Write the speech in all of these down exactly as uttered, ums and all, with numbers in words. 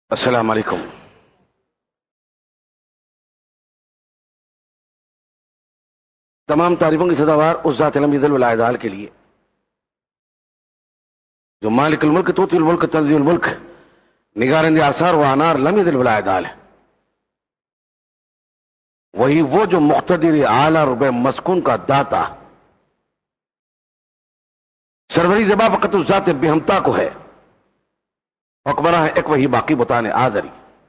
السلام علیکم. تمام تعریفوں کی سزاوار اس ذات علم ذل والعال کے لیے جو مالک الملک توتی الملک تنزیل الملک نگارند آثار و انار لم یذل والعال ہے. وہی وہ جو مقتدر اعلی ربع مسکون کا داتا سروری زبا فقط اس ذات بہمتا کو ہے. اکبرہ ہے ایک وہی باقی بتانے آزری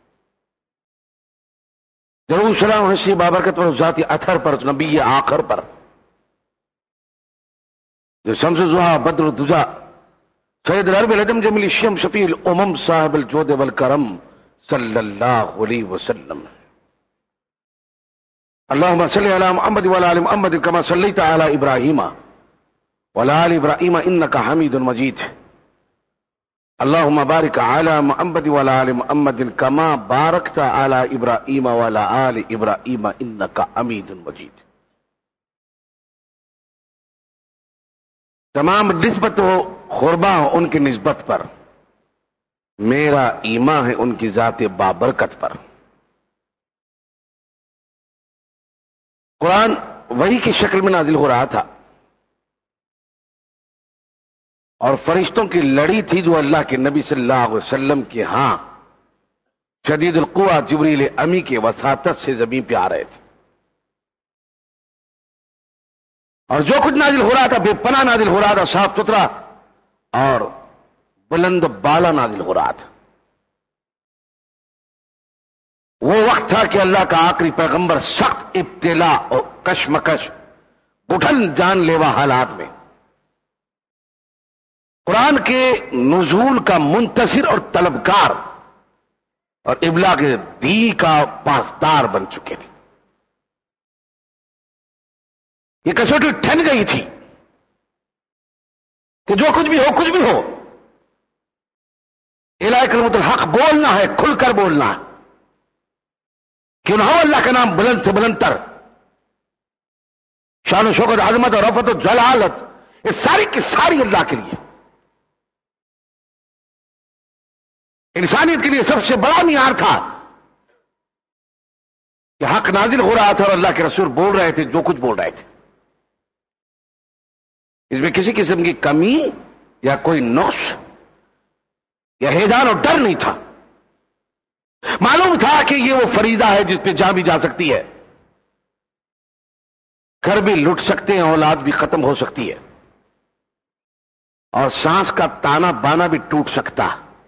ضرور سلام حسی بابرکت پر ذاتی اثر پر نبی آخر پر جو شمس ضحا بدر الدجا سید العرب العجم جمیل الشیم شفیع الامم صاحب الجود والکرم صلی اللہ علیہ وسلم. اللهم صل على محمد وعلى ال محمد كما صليت على ابراهيم وعلى ال ابراهيم انك حميد مجيد. اللهم بارك على محمد وعلى ال محمد كما باركت على ابراهيم وعلى ال ابراهيم انك حميد مجيد. تمام نسبت ہو قربا ہو ان کی نسبت پر، میرا ایمان ہے ان کی ذات بابرکت پر. قرآن وحی کی شکل میں نازل ہو رہا تھا اور فرشتوں کی لڑی تھی جو اللہ کے نبی صلی اللہ علیہ وسلم کے ہاں شدید القوہ جبریل امی کے وساطت سے زمین پہ آ رہے تھے. اور جو کچھ نازل ہو رہا تھا بے پناہ نازل ہو رہا تھا، صاف ستھرا اور بلند بالا نازل ہو رہا تھا. وہ وقت تھا کہ اللہ کا آخری پیغمبر سخت ابتلا اور کشمکش گٹھن جان لیوا حالات میں قرآن کے نزول کا منتصر اور طلبکار اور ابلاغ کے دی کا پاسدار بن چکے تھے. یہ کسوٹی ٹھن گئی تھی کہ جو کچھ بھی ہو کچھ بھی ہو الہ کلمۃ الحق بولنا ہے، کھل کر بولنا ہے. کیوں نہ ہو اللہ کا نام بلند سے بلند تر، شان و شوکت عظمت اور رفعت و جلالت یہ ساری کی ساری اللہ کے لیے. انسانیت کے لیے سب سے بڑا معیار تھا کہ حق نازل ہو رہا تھا اور اللہ کے رسول بول رہے تھے جو کچھ بول رہے تھے. اس میں کسی قسم کی کمی یا کوئی نقص یا ہیجان اور ڈر نہیں تھا. معلوم تھا کہ یہ وہ فریضہ ہے جس پہ جان بھی جا سکتی ہے، گھر بھی لٹ سکتے ہیں، اولاد بھی ختم ہو سکتی ہے اور سانس کا تانا بانا بھی ٹوٹ سکتا.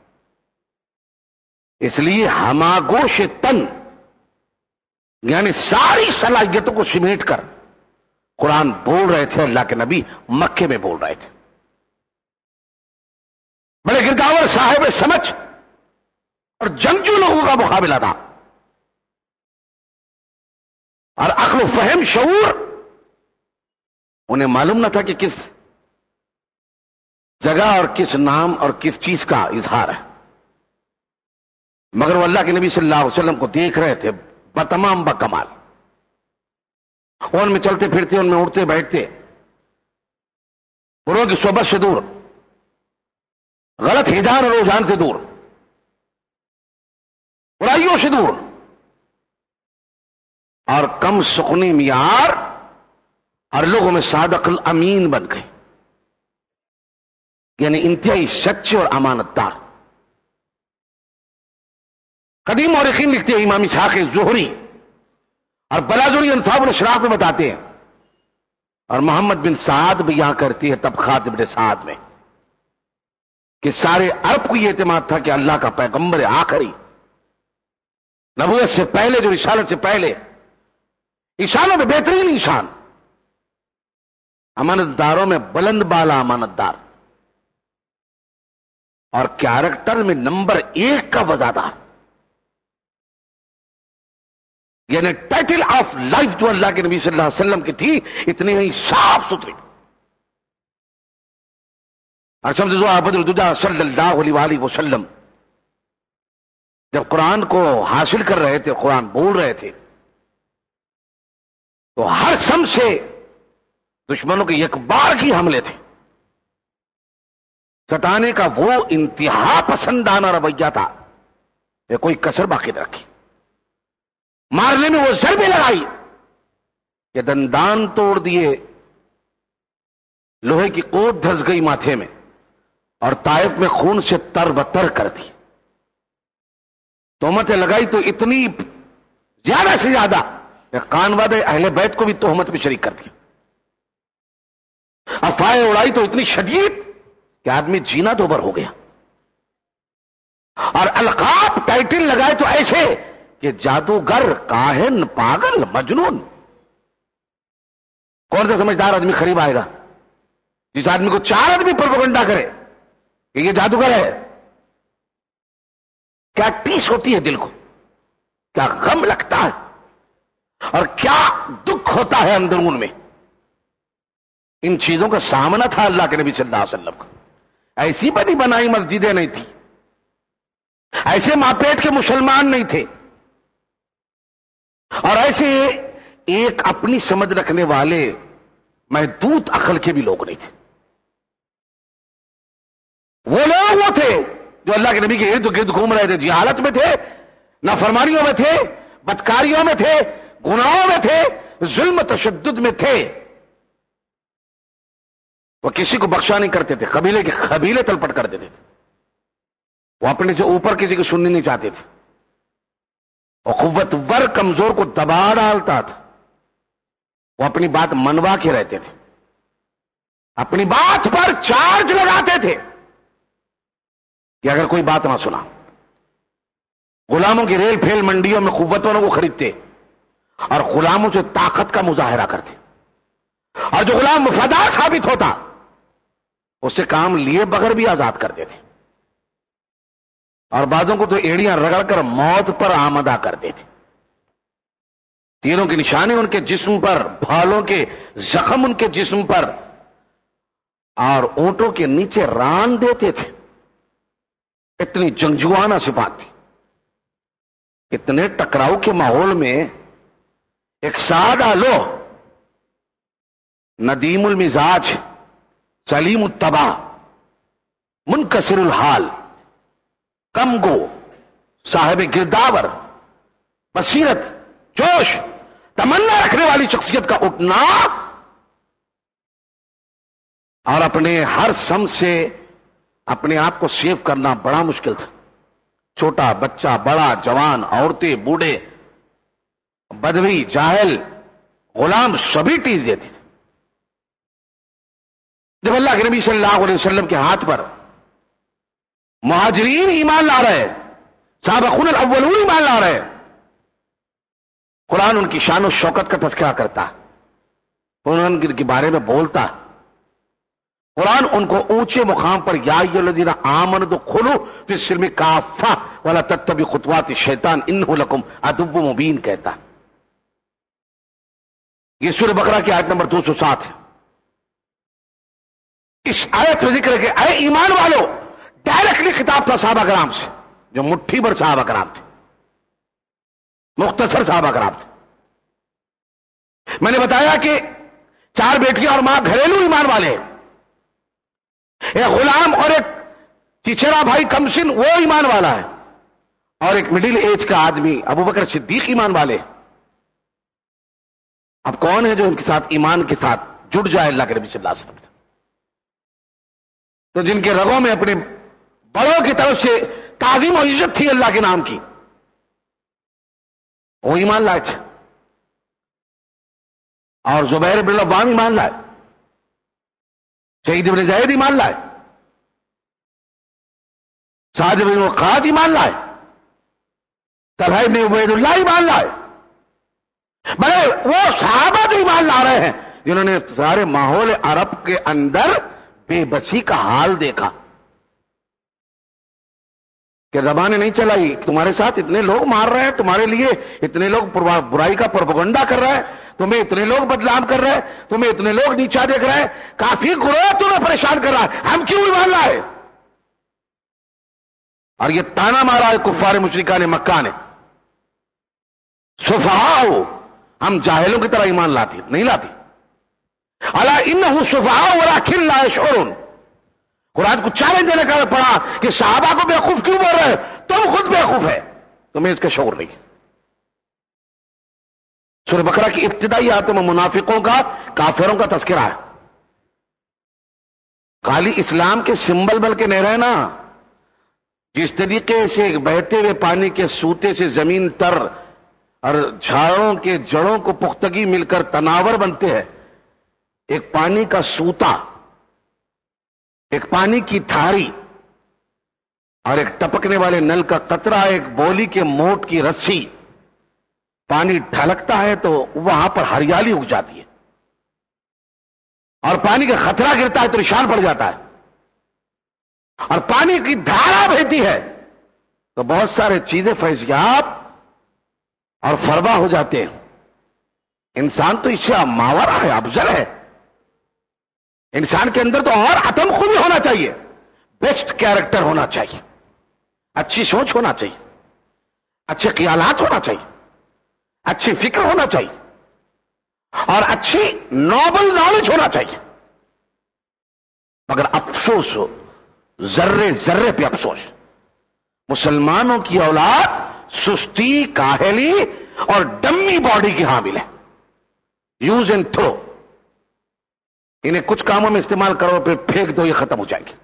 اس لیے ہماگوش تن یعنی ساری صلاحیتوں کو سمیٹ کر قرآن بول رہے تھے. اللہ کے نبی مکے میں بول رہے تھے. بڑے گرداور صاحب سمجھ اور جنگجو لوگوں کا مقابلہ تھا اور عقل و فہم شعور انہیں معلوم نہ تھا کہ کس جگہ اور کس نام اور کس چیز کا اظہار ہے، مگر وہ اللہ کے نبی صلی اللہ علیہ وسلم کو دیکھ رہے تھے بتمام بکمال. ان میں چلتے پھرتے، ان میں اڑتے بیٹھتے، بروں کی صحبت سے دور، غلط ہجان اور رجحان سے دور، برائیوں سے دور اور کم سخنی معیار اور لوگوں میں صادق الامین بن گئے، یعنی انتہائی سچے اور امانت دار. قدیم مورخین لکھتے ہیں، امام اسحاق زہری اور بلاذری انصاب الاشراف میں بتاتے ہیں اور محمد بن سعد بھی یہاں کرتی ہے طبقات ابن سعد میں کہ سارے عرب کو یہ اعتماد تھا کہ اللہ کا پیغمبر آخری نبوت سے پہلے، جو رسالت سے پہلے انسانوں میں بہترین انسان، امانت داروں میں بلند بالا امانت دار اور کیریکٹر میں نمبر ایک کا وزادار، یعنی ٹائٹل آف لائف جو اللہ کے نبی صلی اللہ علیہ وسلم کی تھی اتنی ہی صاف ستھری. اور شمس ضحا بدر الدجا صلی اللہ علیہ وآلہ وسلم جب قرآن کو حاصل کر رہے تھے، قرآن بول رہے تھے، تو ہر سم سے دشمنوں کے یک بار کی حملے تھے. ستانے کا وہ انتہا پسندانہ رویہ تھا یہ کوئی کسر باقی نہ رکھی. مارنے میں وہ ضربیں لگائی کہ دندان توڑ دیے، لوہے کی کوت دھس گئی ماتھے میں، اور طائف میں خون سے تر بتر کر دی. تہمتیں لگائی تو اتنی زیادہ سے زیادہ کہ قانواد اہل بیت کو بھی تہمت میں شریک کر دیا. افواہیں اڑائی تو اتنی شدید کہ آدمی جینا دوبر ہو گیا. اور القاب ٹائٹل لگائے تو ایسے کہ جادوگر، کاہن، پاگل، مجنون. کون سا سمجھدار آدمی قریب آئے گا جس آدمی کو چار آدمی پروپیگنڈا کرے کہ یہ جادوگر ہے؟ کیا ٹیس ہوتی ہے دل کو، کیا غم لگتا ہے، اور کیا دکھ ہوتا ہے اندرون میں. ان چیزوں کا سامنا تھا اللہ کے نبی صلی اللہ علیہ وسلم کا. ایسی بنی بنائی مسجدیں نہیں تھی، ایسے ماپیٹ کے مسلمان نہیں تھے، اور ایسے ایک اپنی سمجھ رکھنے والے محدود عقل کے بھی لوگ نہیں تھے. وہ لوگ وہ تھے جو اللہ کے نبی کے ارد گرد گھوم رہے تھے، جہالت میں تھے، نافرمانیوں میں تھے، بدکاریوں میں تھے، گناہوں میں تھے، ظلم تشدد میں تھے. وہ کسی کو بخشا نہیں کرتے تھے، قبیلے کے قبیلے تلپٹ کر دیتے تھے. وہ اپنے سے اوپر کسی کو سننی نہیں چاہتے تھے. وہ قوت ور کمزور کو دبا ڈالتا تھا. وہ اپنی بات منوا کے رہتے تھے، اپنی بات پر چارج لگاتے تھے کہ اگر کوئی بات نہ سنا. غلاموں کی ریل پھیل منڈیوں میں قوت والوں کو خریدتے اور غلاموں سے طاقت کا مظاہرہ کرتے، اور جو غلام وفادار ثابت ہوتا اس سے کام لیے بغیر بھی آزاد کر دیتے، اور بعضوں کو تو ایڑیاں رگڑ کر موت پر آمدہ کر دیتے. تیروں کی نشانی ان کے جسم پر، بھالوں کے زخم ان کے جسم پر، اور اونٹوں کے نیچے ران دیتے تھے. اتنی جنگجوانہ صفات تھی. اتنے ٹکراؤ کے ماحول میں ایک سادہ لو، ندیم المزاج، سلیم الطبع، منکسر الحال، کم گو، صاحب گرداور، بصیرت، جوش، تمنا رکھنے والی شخصیت کا اٹھنا اور اپنے ہر سم سے اپنے آپ کو سیو کرنا بڑا مشکل تھا. چھوٹا بچہ، بڑا، جوان، عورتیں، بوڑھے، بدوی، جاہل، غلام، سبھی ٹیز دیتے تھے. جب اللہ کے نبی صلی اللہ علیہ وسلم کے ہاتھ پر مہاجرین ایمان لا رہے، سابقون الاولون ایمان لا رہے، قرآن ان کی شان و شوکت کا تذکرہ کرتا، قرآن ان کے بارے میں بولتا، قرآن ان کو اونچے مقام پر یا ایھا الذین آمنوا ادخلوا فی السلم کافہ ولا تتبعوا خطوات الشیطان انہ لکم عدو مبین کہتا. یہ سورہ بقرہ کی آیت نمبر دو سو سات ہے. اس آیت میں ذکر ہے کہ اے ایمان والو، ڈائریکٹلی خطاب تھا صحابہ کرام سے، جو مٹھی بھر صحابہ کرام تھے، مختصر صحابہ کرام تھے. میں نے بتایا کہ چار بیٹیاں اور ماں گھریلو ایمان والے ہیں. ایک غلام اور ایک چچیرا بھائی کمسن وہ ایمان والا ہے، اور ایک مڈل ایج کا آدمی ابو بکر صدیق ایمان والے. اب کون ہے جو ان کے ساتھ ایمان کے ساتھ جڑ جائے اللہ کے نبی صلی اللہ علیہ وسلم سے؟ تو جن کے رگوں میں اپنے بڑوں کی طرف سے تعظیم و عزت تھی اللہ کے نام کی، وہ ایمان لائے تھے. اور زبیر بن العوام ایمان لائے، شہید ابن زید ایمان لائے، سعد بن وقاص ایمان لائے، طلحہ بن عبید اللہ ایمان لائے. بھلے وہ صحابہ جو ایمان لا رہے ہیں جنہوں نے سارے ماحول عرب کے اندر بے بسی کا حال دیکھا کہ زبانیں نہیں چلائی، تمہارے ساتھ اتنے لوگ مار رہے ہیں، تمہارے لیے اتنے لوگ برائی کا پروپیگنڈا کر رہے ہیں، تمہیں اتنے لوگ بدنام کر رہے ہیں، تمہیں اتنے لوگ نیچا دیکھ رہے ہیں، کافی گروہ تمہیں پریشان کر رہا ہے، ہم کیوں ایمان لائے؟ اور یہ تانا مارا ہے کفار مشرکان مکہ نے، سفہاء، ہم جاہلوں کی طرح ایمان لاتی نہیں لاتی. الا انہم سفہاء ولکن لا یشعرون. قرآن کو چیلنج دینے کا پڑا کہ صحابہ کو بیوقوف کیوں بول رہے ہیں؟ تم خود بیوقوف ہے. تمہیں اس کا شعور نہیں. سورہ بقرہ کی ابتدائی آیتوں میں منافقوں کا، کافروں کا تذکرہ ہے. خالی اسلام کے سمبل بل کے نہیں رہنا. جس طریقے سے بہتے ہوئے پانی کے سوتے سے زمین تر اور جھاڑوں کے جڑوں کو پختگی مل کر تناور بنتے ہیں، ایک پانی کا سوتا، ایک پانی کی تھاری اور ایک ٹپکنے والے نل کا قطرہ، ایک بولی کے موٹ کی رسی، پانی ڈھلکتا ہے تو وہاں پر ہریالی اگ جاتی ہے، اور پانی کا خطرہ گرتا ہے تو نشان پڑ جاتا ہے، اور پانی کی دھارا بہتی ہے تو بہت سارے چیزیں فیضیاب اور فربا ہو جاتے ہیں. انسان تو اس سے ماورا ہے، افضل ہے. انسان کے اندر تو اور عتم خوبی ہونا چاہیے، بیسٹ کیریکٹر ہونا چاہیے، اچھی سوچ ہونا چاہیے، اچھے خیالات ہونا چاہیے، اچھی فکر ہونا چاہیے، اور اچھی نوبل نالج ہونا چاہیے. مگر افسوس ہو، ذرے ذرے پہ افسوس، مسلمانوں کی اولاد سستی، کاہلی اور ڈمی باڈی کی حامل ہے. Use and throw. انہیں کچھ کاموں میں استعمال کرو پھر پھینک دو، یہ ختم ہو جائیں گے.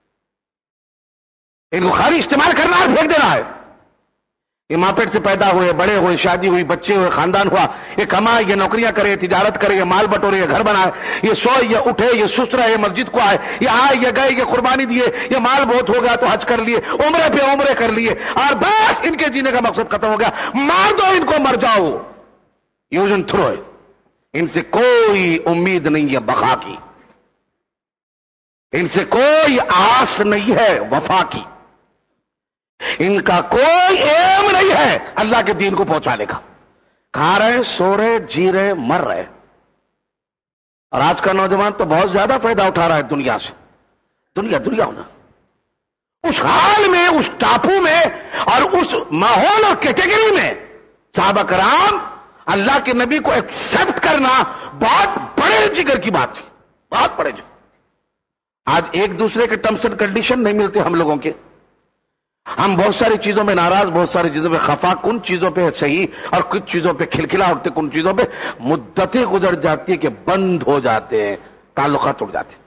ان کو خالی استعمال کرنا ہے، پھینک دینا ہے. یہ ماں پیٹ سے پیدا ہوئے، بڑے ہوئے، شادی ہوئی، بچے ہوئے، خاندان ہوا، یہ کمائے، یہ نوکریاں کرے، تجارت کرے، یہ مال بٹورے، یہ گھر بنائے، یہ سوئے، یہ اٹھے، یہ سست رہے، یہ مسجد کو آئے، یہ آئے، یہ گئے، یہ قربانی دیے، یہ مال بہت ہو گیا تو حج کر لیے، عمرے پہ عمرے کر لیے، اور بس ان کے جینے کا مقصد ختم ہو گیا. مار دو ان کو، مر جاؤ. یوز اینڈ تھرو ہے. ان سے کوئی امید نہیں ہے بقا کی، ان سے کوئی آس نہیں ہے وفا کی، ان کا کوئی ایم نہیں ہے اللہ کے دین کو پہنچانے کا. کھا رہے، سو رہے، جی رہے، مر رہے. اور آج کا نوجوان تو بہت زیادہ فائدہ اٹھا رہا ہے دنیا سے. دنیا دنیا ہونا اس حال میں، اس ٹاپو میں اور اس ماحول اور کیٹیگری میں صحابہ کرام اللہ کے نبی کو ایکسپٹ کرنا بہت بڑے جگر کی بات تھی، بہت بڑے جگر. آج ایک دوسرے کے ٹرمس اینڈ کنڈیشن نہیں ملتے ہم لوگوں کے. ہم بہت ساری چیزوں میں ناراض، بہت ساری چیزوں پہ خفا، کن چیزوں پہ صحیح اور کچھ چیزوں پہ کھلکھلا اٹھتے، کن چیزوں پہ مدتیں گزر جاتی ہے کہ بند ہو جاتے ہیں، تعلقات ٹوٹ جاتے ہیں.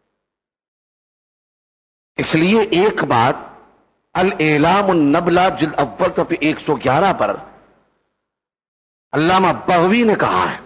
اس لیے ایک بات الاعلام النبلہ جلد اول صفحہ ایک سو گیارہ پر علامہ بغوی نے کہا ہے،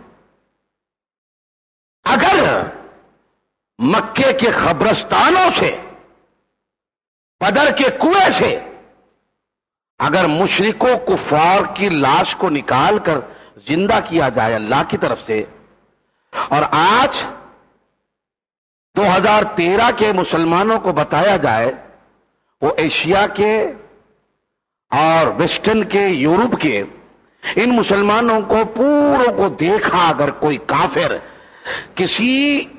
اگر مکے کے قبرستانوں سے، بدر کے کنویں سے اگر مشرکوں کفار کی لاش کو نکال کر زندہ کیا جائے اللہ کی طرف سے، اور آج دو ہزار تیرہ کے مسلمانوں کو بتایا جائے، وہ ایشیا کے اور ویسٹرن کے، یورپ کے ان مسلمانوں کو پوروں کو دیکھا اگر کوئی کافر کسی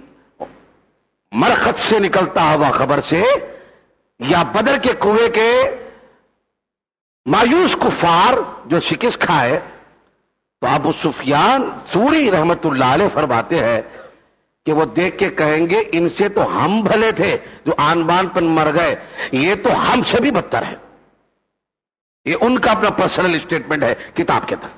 مرخت سے نکلتا ہوا خبر سے، یا بدر کے کنویں کے مایوس کفار جو شکست کھائے، تو ابو سفیان ثوری رحمت اللہ علیہ فرماتے ہیں کہ وہ دیکھ کے کہیں گے ان سے تو ہم بھلے تھے جو آن بان پر مر گئے، یہ تو ہم سے بھی بدتر ہے. یہ ان کا اپنا پرسنل اسٹیٹمنٹ ہے کتاب کے اندر.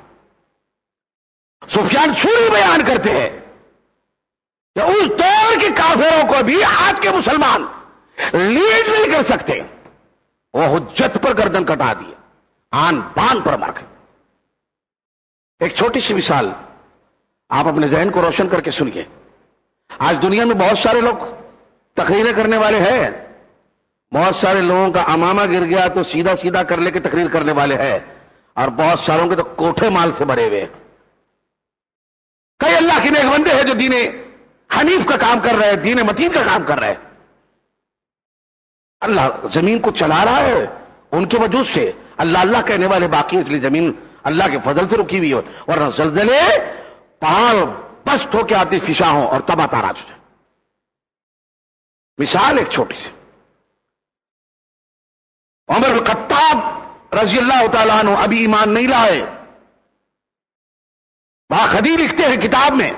سفیان ثوری بیان کرتے ہیں کہ اس دور کے کافروں کو بھی آج کے مسلمان لیڈ نہیں کر سکتے. وہ حجت پر گردن کٹا دیے، آن بان پر مر گئے. ایک چھوٹی سی مثال آپ اپنے ذہن کو روشن کر کے سنیے. آج دنیا میں بہت سارے لوگ تقریریں کرنے والے ہیں، بہت سارے لوگوں کا امامہ گر گیا تو سیدھا سیدھا کر لے کے تقریر کرنے والے ہیں، اور بہت ساروں کے تو کوٹھے مال سے بھرے ہوئے. کئی اللہ کے نیک بندے ہیں جو دین حنیف کا کام کر رہے ہیں، دین متین کا کام کر رہے ہیں. اللہ زمین کو چلا رہا ہے ان کے وجود سے. اللہ اللہ کہنے والے باقی، اس لیے زمین اللہ کے فضل سے رکی ہوئی ہو، اور زلزلے پہاڑ بست ہو کے آتی فشاں ہوں اور تباہ تاراج ہو جائے. مثال ایک چھوٹی سی، عمر بن خطاب رضی اللہ تعالیٰ عنہ ابھی ایمان نہیں لائے. باخدی لکھتے ہیں کتاب میں،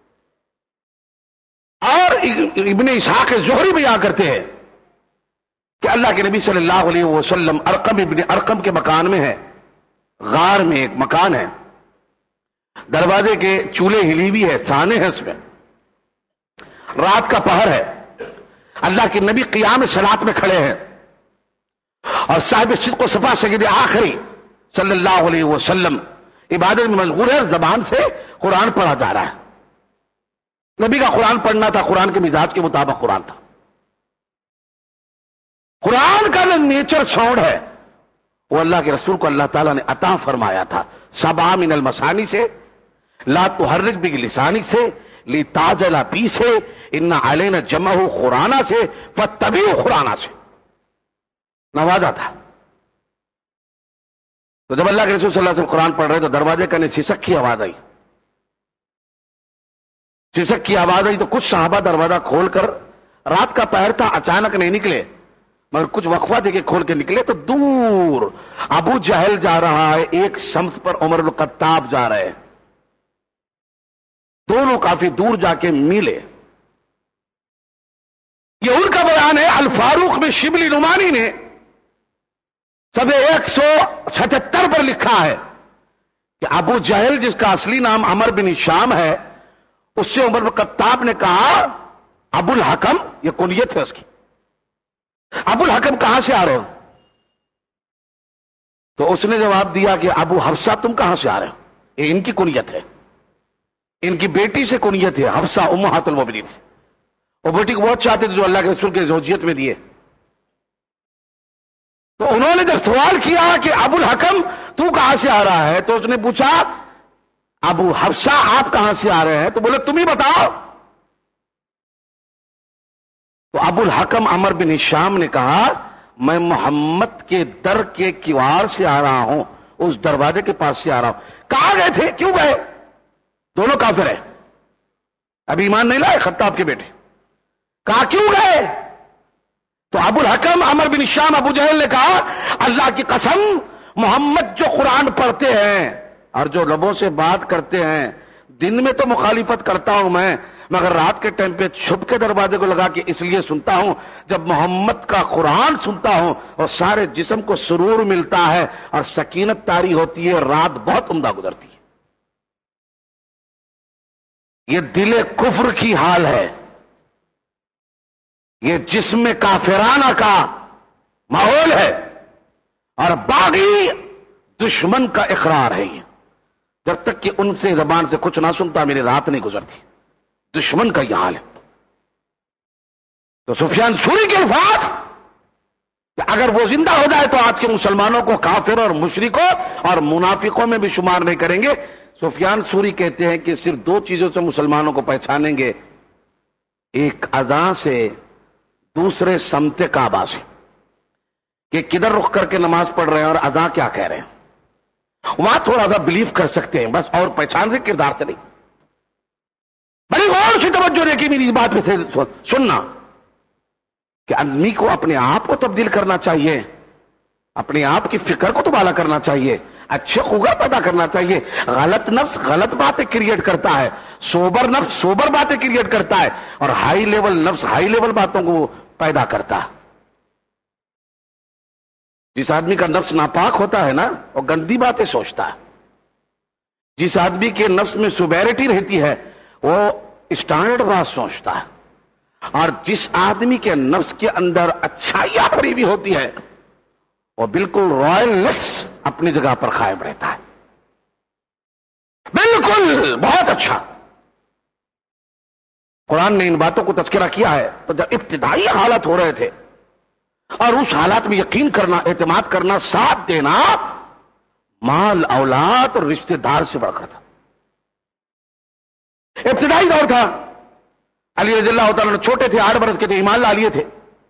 اور ابن اسحاق زہری بیان کرتے ہیں کہ اللہ کے نبی صلی اللہ علیہ وسلم ارقم ابن ارقم کے مکان میں ہے. غار میں ایک مکان ہے، دروازے کے چولہے ہلی ہوئی ہے، سانے ہیں اس میں، رات کا پہر ہے، اللہ کے نبی قیام صلات میں کھڑے ہیں اور صاحب صدق و صفا سید آخری صلی اللہ علیہ وسلم عبادت میں مشغول ہے، زبان سے قرآن پڑھا جا رہا ہے۔ نبی کا قرآن پڑھنا تھا، قرآن کے مزاج کے مطابق قرآن تھا۔ قرآن کا جو نیچر ساؤنڈ ہے وہ اللہ کے رسول کو اللہ تعالیٰ نے عطا فرمایا تھا، سبع من المثانی سے، لا تحرک بہ لسانک سے، لتعجل بہ سے، ان علینا جمعہ قرآن سے، فاتبعوا قرآن سے نوازا تھا۔ تو جب اللہ کے رسول صلی اللہ علیہ وسلم قرآن پڑھ رہے تو دروازے کا نے سسک کی آواز آئی، سسک کی آواز آئی تو کچھ صحابہ دروازہ کھول کر، رات کا پہر تھا، اچانک نہیں نکلے مگر کچھ وقفہ دے کے کھول کے نکلے تو دور ابو جہل جا رہا ہے، ایک سمت پر عمر بن الخطاب جا رہے ہیں، دونوں کافی دور جا کے ملے۔ یہ ان کا بیان ہے۔ الفاروق میں شبلی نعمانی نے سب ایک سو ستہتر پر لکھا ہے کہ ابو جہل جس کا اصلی نام عمر بن ہشام ہے، اس سے عمر بن الخطاب نے کہا ابو الحکم، یہ کنیت ہے اس کی، ابو الحکم کہاں سے آ رہے ہو؟ تو اس نے جواب دیا کہ ابو حفصہ تم کہاں سے آ رہے ہو؟ یہ ان کی کنیت ہے، ان کی بیٹی سے کنیت ہے، حفصہ امہات المؤمنین سے، وہ بیٹی کو بہت چاہتے تھے جو اللہ کے رسول کے زوجیت میں دیے۔ تو انہوں نے جب سوال کیا کہ ابو الحکم تو کہاں سے آ رہا ہے، تو اس نے پوچھا ابو حفصہ آپ کہاں سے آ رہے ہیں؟ تو بولے تم ہی بتاؤ۔ تو ابو الحکم عمر بن ہشام نے کہا میں محمد کے در کے کیوار سے آ رہا ہوں، اس دروازے کے پاس سے آ رہا ہوں۔ کہاں گئے تھے، کیوں گئے؟ دونوں کافر ہیں، ابھی ایمان نہیں لائے، خطاب کے بیٹے۔ کہا کیوں گئے؟ تو ابو الحکم عمر بن ہشام ابو جہل نے کہا اللہ کی قسم محمد جو قرآن پڑھتے ہیں اور جو لبوں سے بات کرتے ہیں، دن میں تو مخالفت کرتا ہوں میں، مگر رات کے ٹائم پہ چھپ کے دروازے کو لگا کے اس لیے سنتا ہوں، جب محمد کا قرآن سنتا ہوں اور سارے جسم کو سرور ملتا ہے اور سکینت طاری ہوتی ہے، رات بہت عمدہ گزرتی ہے۔ یہ دل کفر کی حال ہے، یہ جسم کافرانہ کا ماحول ہے اور باغی دشمن کا اقرار ہے۔ یہ جب تک کہ ان سے زبان سے کچھ نہ سنتا میری رات نہیں گزرتی، دشمن کا یہ حال ہے۔ تو سفیان ثوری کے الفاظ کہ اگر وہ زندہ ہو جائے تو آج کے مسلمانوں کو کافر اور مشرکوں اور منافقوں میں بھی شمار نہیں کریں گے۔ سفیان ثوری کہتے ہیں کہ صرف دو چیزوں سے مسلمانوں کو پہچانیں گے، ایک اذان سے، دوسرے سمت کعبہ سے، کہ کدھر رخ کر کے نماز پڑھ رہے ہیں اور اذان کیا کہہ رہے ہیں، وہاں تھوڑا سا بلیف کر سکتے ہیں بس، اور پہچان سے کردار سے نہیں۔ بڑی غور سے توجہ دے کے میری اس بات میں سے سننا کہ آدمی کو اپنے آپ کو تبدیل کرنا چاہیے، اپنے آپ کی فکر کو تبالا کرنا چاہیے، اچھے خوگر پیدا کرنا چاہیے۔ غلط نفس غلط باتیں کریٹ کرتا ہے، سوبر نفس سوبر باتیں کریٹ کرتا ہے، اور ہائی لیول نفس ہائی لیول باتوں کو پیدا کرتا ہے۔ جس آدمی کا نفس ناپاک ہوتا ہے نا، وہ گندی باتیں سوچتا ہے۔ جس آدمی کے نفس میں سوبیرٹی رہتی ہے وہ اسٹینڈرڈ بات سوچتا ہے، اور جس آدمی کے نفس کے اندر اچھائیاں بھری بھی ہوتی ہے وہ بالکل رائلنس اپنی جگہ پر قائم رہتا ہے، بالکل بہت اچھا۔ قرآن نے ان باتوں کو تذکرہ کیا ہے۔ تو جب ابتدائی حالت ہو رہے تھے اور اس حالات میں یقین کرنا، اعتماد کرنا، ساتھ دینا مال اولاد اور رشتہ دار سے بڑھ کر تھا۔ ابتدائی دور تھا، علی رضی اللہ تعالیٰ نے چھوٹے تھے، آٹھ برس کے تھے، ایمان لا لیے تھے،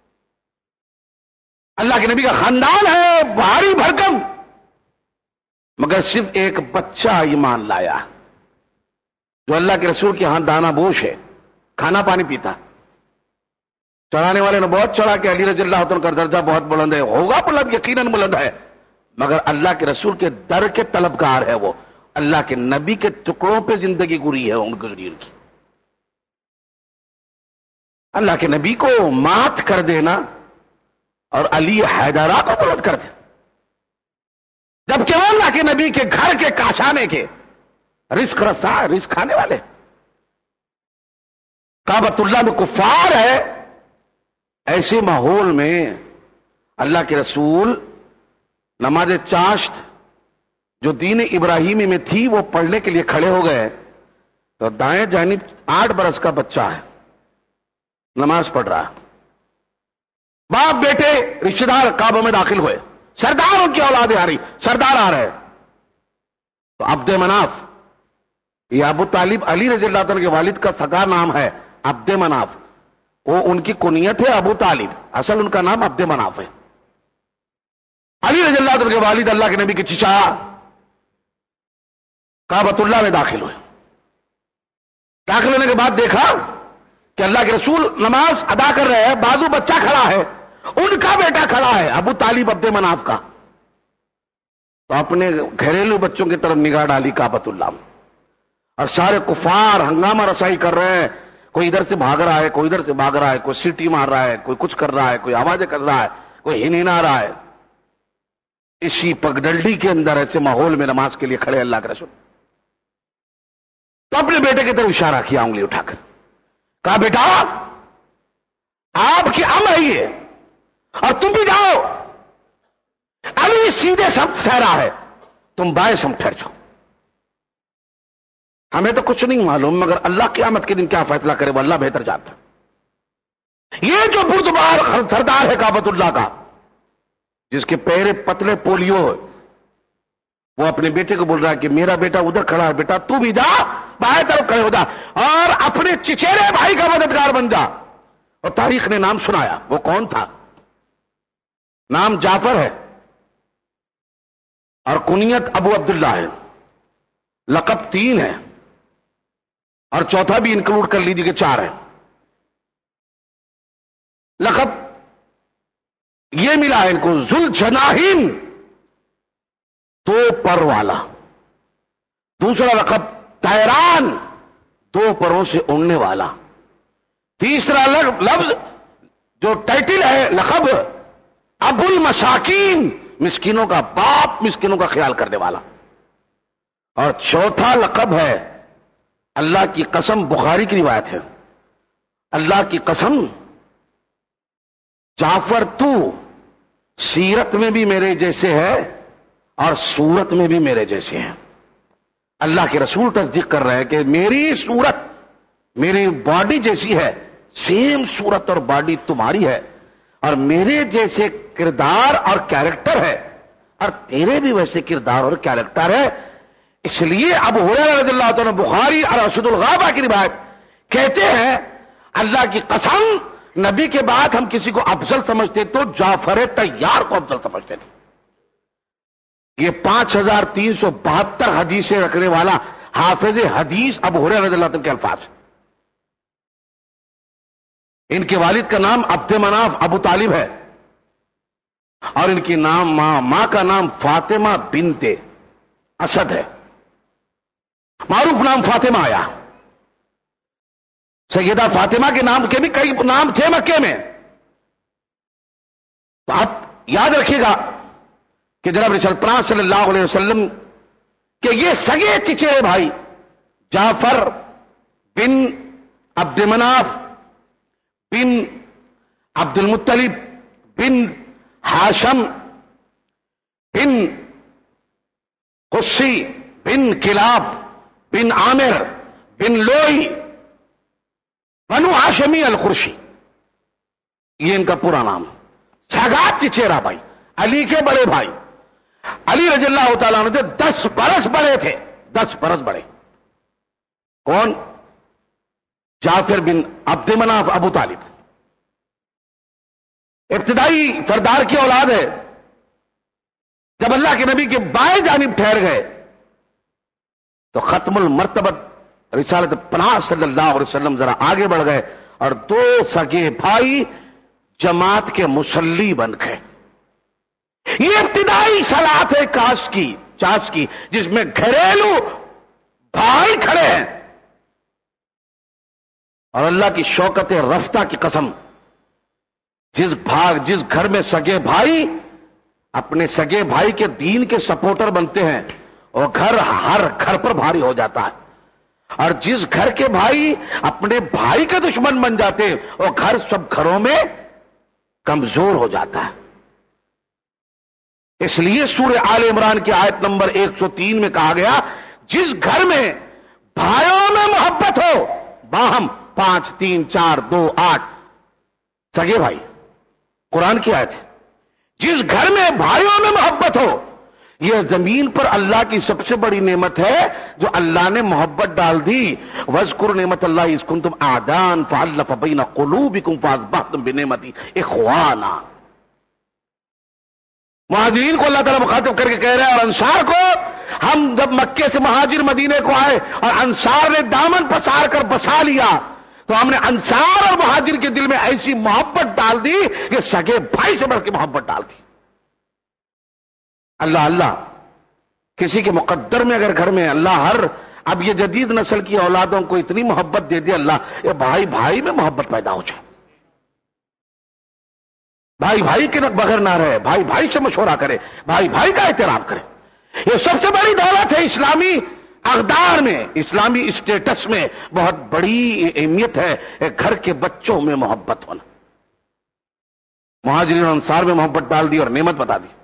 اللہ کے نبی کا خاندان ہے بھاری بھرکم، مگر صرف ایک بچہ ایمان لایا جو اللہ کے رسول کے ہاں دانا بوش ہے، کھانا پانی پیتا۔ چڑھانے والے نے بہت چڑھا کہ علی رضی اللہ عنہ کا درجہ بہت بلند ہے، ہوگا بلند، یقیناً بلند ہے، مگر اللہ کے رسول کے در کے طلبگار ہے، وہ اللہ کے نبی کے ٹکڑوں پہ زندگی گزری ہے ان گزری کی۔ اللہ کے نبی کو مات کر دینا اور علی حیدرہ کو بلند کر دے، جبکہ وہ اللہ کے نبی کے گھر کے کاشانے کے رزق رسا رزق کھانے والے. کعبۃ اللہ میں کفار ہے. ایسے ماحول میں اللہ کے رسول نماز چاشت جو دین ابراہیمی میں تھی وہ پڑھنے کے لیے کھڑے ہو گئے. تو دائیں جانب آٹھ برس کا بچہ ہے, نماز پڑھ رہا. باپ بیٹے رشتے دار کعبہ میں داخل ہوئے. سردار ان کی اولاد آ رہی, سردار آ رہے. تو عبد مناف, یہ ابو طالب علی رضی اللہ عنہ کے والد کا سگا نام ہے عبد مناف. وہ ان کی کنیت ہے ابو طالب, اصل ان کا نام عبد مناف ہے. علی رضی اللہ عنہ کے والد اللہ کے نبی کے چچا کعبۃ اللہ میں داخل ہوئے. داخل ہونے کے بعد دیکھا کہ اللہ کے رسول نماز ادا کر رہے ہیں, بازو بچہ کھڑا ہے, ان کا بیٹا کھڑا ہے ابو طالب عبد مناف کا. تو اپنے گھریلو بچوں کی طرف نگاہ ڈالی کعبۃ اللہ میں, اور سارے کفار ہنگامہ رسائی کر رہے ہیں. کوئی ادھر سے بھاگ رہا ہے, کوئی ادھر سے بھاگ رہا ہے, کوئی سیٹی مار رہا ہے, کوئی کچھ کر رہا ہے, کوئی آوازیں کر رہا ہے, کوئی ہنہنا رہا ہے. اسی پگڈنڈی کے اندر ایسے ماحول میں نماز کے لیے کھڑے اللہ کے رسول. تو اپنے بیٹے کی طرف اشارہ کیا انگلی اٹھا کر, کہا بیٹا آپ کی ام ہے یہ, اور تم بھی جاؤ. علی سیدھے سمت ٹھہرا ہے, تم بائیں سمت ٹھہر جاؤ. ہمیں تو کچھ نہیں معلوم, مگر اللہ قیامت کے دن کیا فیصلہ کرے وہ اللہ بہتر جانتا. یہ جو بردبار سردار ہے کعبۃ اللہ کا, جس کے پیرے پتلے پولیو, وہ اپنے بیٹے کو بول رہا ہے کہ میرا بیٹا ادھر کھڑا ہے, بیٹا تو بھی جا بائیں طرف کھڑے ہو جا اور اپنے چچیرے بھائی کا مددگار بن جا. اور تاریخ نے نام سنایا. وہ کون تھا؟ نام جعفر ہے اور کنیت ابو عبداللہ ہے. لقب تین ہے اور چوتھا بھی انکلوڈ کر لیجیے کہ چار ہے. لقب یہ ملا ہے ان کو ذوالجناحین, دو پر والا. دوسرا لقب طیران, دو پروں سے اڑنے والا. تیسرا لفظ جو ٹائٹل ہے لقب ابو المساکین, مسکینوں کا باپ, مسکینوں کا خیال کرنے والا. اور چوتھا لقب ہے اللہ کی قسم, بخاری کی روایت ہے, اللہ کی قسم جعفر تو سیرت میں بھی میرے جیسے ہے اور صورت میں بھی میرے جیسے ہیں. اللہ کے رسول تصدیق کر رہے ہیں کہ میری صورت, میری باڈی جیسی ہے, سیم صورت اور باڈی تمہاری ہے, اور میرے جیسے کردار اور کیریکٹر ہے, اور تیرے بھی ویسے کردار اور کیریکٹر ہے. اس لیے ابو ہریرہ رضی اللہ عنہ بخاری اور ارشد الغابہ کی روایت کہتے ہیں اللہ کی قسم نبی کے بعد ہم کسی کو افضل سمجھتے تو جعفر طیار کو افضل سمجھتے تھے. یہ پانچ ہزار تین سو بہتر حدیثیں رکھنے والا حافظ حدیث ابو ہریرہ رضی اللہ عنہ کے الفاظ. ان کے والد کا نام عبد مناف ابو طالب ہے, اور ان کی نام ماں ماں کا نام فاطمہ بنت اسد ہے. معروف نام فاطمہ آیا. سیدہ فاطمہ کے نام کے بھی کئی نام تھے مکے میں. تو آپ یاد رکھیے گا کہ جناب رسول پاک صلی اللہ علیہ وسلم کہ یہ سگے چچیرے بھائی جعفر بن عبد مناف بن عبد المطلب بن ہاشم بن قصی بن کلاب بن عامر بن لوئی بنو ہاشمی القرشی, یہ ان کا پورا نام. سگا چچیرا بھائی, علی کے بڑے بھائی. علی رضی اللہ تعالیٰ عنہ سے دس برس بڑے تھے, دس برس بڑے. کون؟ جعفر بن عبد مناف ابو طالب. ابتدائی سردار کی اولاد ہے. جب اللہ کے نبی کے بائیں جانب ٹھہر گئے تو ختم المرتبت رسالت پناہ صلی اللہ علیہ وسلم ذرا آگے بڑھ گئے اور دو سگے بھائی جماعت کے مصلی بن گئے. یہ ابتدائی صلات ہے کاش کی چاش کی, جس میں گھریلو بھائی کھڑے ہیں. اور اللہ کی شوکت رفتہ کی قسم, جس بھاگ جس گھر میں سگے بھائی اپنے سگے بھائی کے دین کے سپورٹر بنتے ہیں اور گھر ہر گھر پر بھاری ہو جاتا ہے، اور جس گھر کے بھائی اپنے بھائی کے دشمن بن جاتے ہیں وہ گھر سب گھروں میں کمزور ہو جاتا ہے۔ اس لیے سورہ آل عمران کی آیت نمبر ایک سو تین میں کہا گیا جس گھر میں بھائیوں میں محبت ہو، باہم پانچ تین چار دو آٹھ سگے بھائی، قرآن کی آیت ہے، جس گھر میں بھائیوں میں محبت ہو، یہ زمین پر اللہ کی سب سے بڑی نعمت ہے جو اللہ نے محبت ڈال دی۔ وَاذْكُرْ نِعْمَتَ اللَّهِ إِذْ كُنْتُمْ أَعْدَاءً فَأَلَّفَ بَيْنَ قُلُوبِكُمْ فَأَصْبَحْتُمْ بِنِعْمَتِهِ إِخْوَانًا۔ مہاجرین کو اللہ تعالیٰ مخاطب کر کے کہہ رہے ہیں، اور انصار کو، ہم جب مکے سے مہاجر مدینے کو آئے اور انصار نے دامن پسار کر بسا لیا تو ہم نے انصار اور مہاجر کے دل میں ایسی محبت ڈال دی کہ سگے بھائی سے بڑھ کے محبت ڈال دی۔ اللہ اللہ کسی کے مقدر میں اگر گھر میں اللہ ہر اب یہ جدید نسل کی اولادوں کو اتنی محبت دے دی اللہ، یہ بھائی بھائی میں محبت پیدا ہو جائے، بھائی بھائی کے بغیر نہ رہے، بھائی بھائی سے مشورہ کرے، بھائی بھائی کا احترام کرے۔ یہ سب سے بڑی دولت ہے اسلامی اقدار میں، اسلامی اسٹیٹس میں بہت بڑی اہمیت ہے ایک گھر کے بچوں میں محبت ہونا۔ مہاجرین اور انصار میں محبت ڈال دی اور نعمت بتا دی،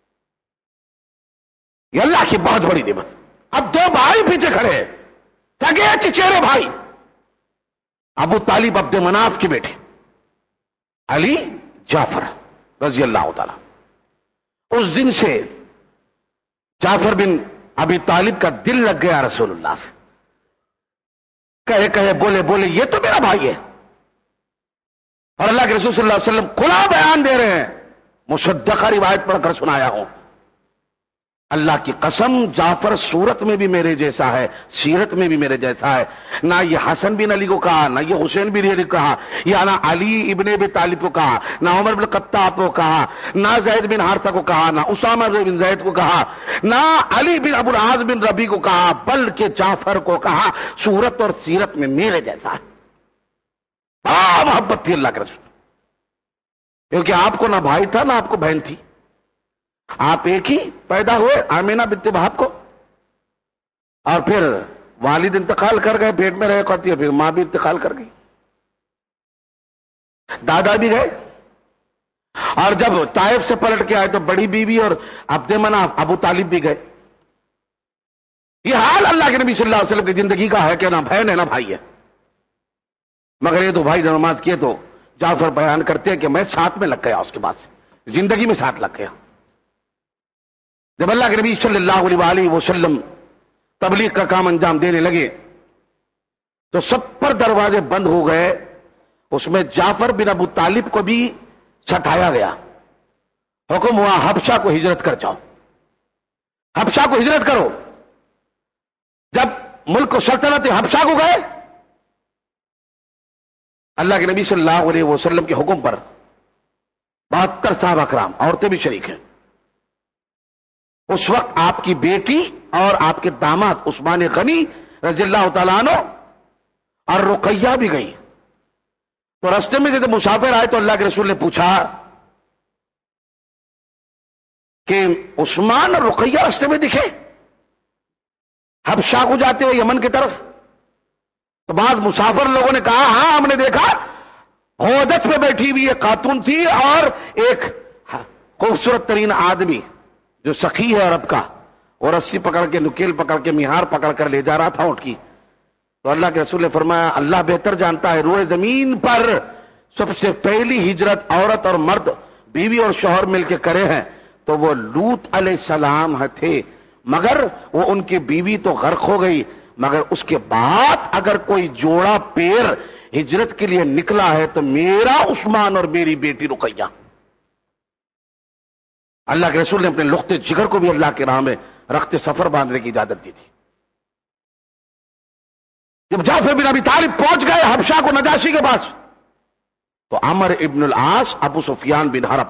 یہ اللہ کی بہت بڑی نعمت۔ اب دو بھائی پیچھے کھڑے ہیں، سگے چچیرے بھائی، ابو طالب عبد مناف کے بیٹے، علی جعفر رضی اللہ تعالی۔ اس دن سے جعفر بن ابی طالب کا دل لگ گیا رسول اللہ سے، کہے کہے بولے بولے یہ تو میرا بھائی ہے، اور اللہ کے رسول صلی اللہ علیہ وسلم کھلا بیان دے رہے ہیں، مصدقہ روایت پڑھ کر سنایا ہوں، اللہ کی قسم جعفر صورت میں بھی میرے جیسا ہے، سیرت میں بھی میرے جیسا ہے۔ نہ یہ حسن بن علی کو کہا، نہ یہ حسین بن علی کو کہا، یا نہ علی ابن ابی طالب کو کہا، نہ عمر بن خطاب کو کہا، نہ زید بن حارثہ کو کہا، نہ اسامہ بن زید کو کہا، نہ علی بن ابو العاص بن ربیع کو کہا، بلکہ جعفر کو کہا صورت اور سیرت میں میرے جیسا ہے۔ بڑا محبت تھی اللہ کے رسول، کیونکہ آپ کو نہ بھائی تھا نہ آپ کو بہن تھی، آپ ایک ہی پیدا ہوئے آمینہ بنت وہب کو، اور پھر والد انتقال کر گئے، پیٹ میں رہے کرتی ہے، پھر ماں بھی انتقال کر گئی، دادا بھی گئے، اور جب طائف سے پلٹ کے آئے تو بڑی بیوی اور عبد مناف ابو طالب بھی گئے۔ یہ حال اللہ کے نبی صلی اللہ علیہ وسلم کی زندگی کا ہے کہ نہ بہن ہے نہ بھائی ہے، مگر یہ تو بھائی نماز کیے تو جعفر بیان کرتے ہیں کہ میں ساتھ میں لگ گیا، اس کے بعد سے زندگی میں ساتھ لگ گیا۔ جب اللہ کے نبی صلی اللہ علیہ وآلہ وسلم تبلیغ کا کام انجام دینے لگے تو سب پر دروازے بند ہو گئے، اس میں جعفر بن ابو طالب کو بھی چھٹایا گیا، حکم ہوا حبشہ کو ہجرت کر جاؤ، حبشہ کو ہجرت کرو۔ جب ملک و سلطنت حبشہ کو گئے، اللہ کے نبی صلی اللہ علیہ وسلم کے حکم پر بہتر صحابہ کرام، عورتیں بھی شریک ہیں، اس وقت آپ کی بیٹی اور آپ کے داماد عثمان غنی رضی اللہ تعالیٰ عنہ اور رقیہ بھی گئی۔ تو راستے میں جب مسافر آئے تو اللہ کے رسول نے پوچھا کہ عثمان اور رقیہ راستے میں دکھے حبشہ کو جاتے ہوئے یمن کی طرف؟ تو بعض مسافر لوگوں نے کہا ہاں ہم نے دیکھا، ہودت پہ بیٹھی ہوئی ایک خاتون تھی اور ایک خوبصورت ترین آدمی جو سخی ہے عرب کا، اور رسی پکڑ کے نکیل پکڑ کے میہار پکڑ کر لے جا رہا تھا اونٹ کی۔ تو اللہ کے رسول نے فرمایا اللہ بہتر جانتا ہے، روئے زمین پر سب سے پہلی ہجرت عورت اور مرد بیوی اور شوہر مل کے کرے ہیں تو وہ لوط علیہ السلام تھے، مگر وہ ان کی بیوی تو غرق ہو گئی، مگر اس کے بعد اگر کوئی جوڑا پیر ہجرت کے لیے نکلا ہے تو میرا عثمان اور میری بیٹی رقیہ۔ اللہ کے رسول نے اپنے لخت جگر کو بھی اللہ کے راہ میں رخت سفر باندھنے کی اجازت دی تھی۔ جب جعفر بن ابی طالب پہنچ گئے حبشہ کو نجاشی کے پاس تو عمر ابن العاص ابو سفیان بن حرب،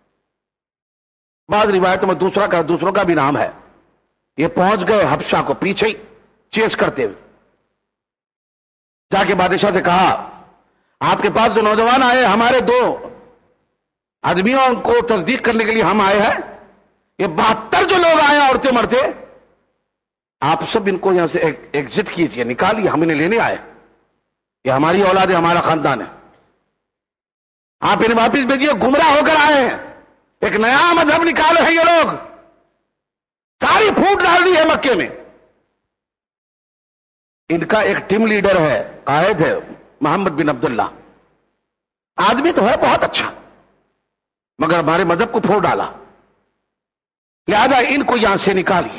بعض روایتوں میں دوسرا کا دوسروں کا بھی نام ہے، یہ پہنچ گئے حبشہ کو پیچھے ہی چیز کرتے ہوئے، جا کے بادشاہ سے کہا آپ کے پاس جو نوجوان آئے ہمارے دو آدمیوں کو تصدیق کرنے کے لیے ہم آئے ہیں، یہ بہتر جو لوگ آئے عورتیں مرتے، آپ سب ان کو یہاں سے ایگزٹ کیجئے، نکالیے، ہم انہیں لینے آئے، یہ ہماری اولاد ہے، ہمارا خاندان ہے، آپ انہیں واپس بھیجیے، گمراہ ہو کر آئے ہیں، ایک نیا مذہب نکالے ہیں یہ لوگ، ساری پھوٹ ڈال دی ہے مکے میں۔ ان کا ایک ٹیم لیڈر ہے، قائد ہے محمد بن عبداللہ، آدمی تو ہے بہت اچھا مگر ہمارے مذہب کو پھوڑ ڈالا، لہذا ان کو یہاں سے نکالیے۔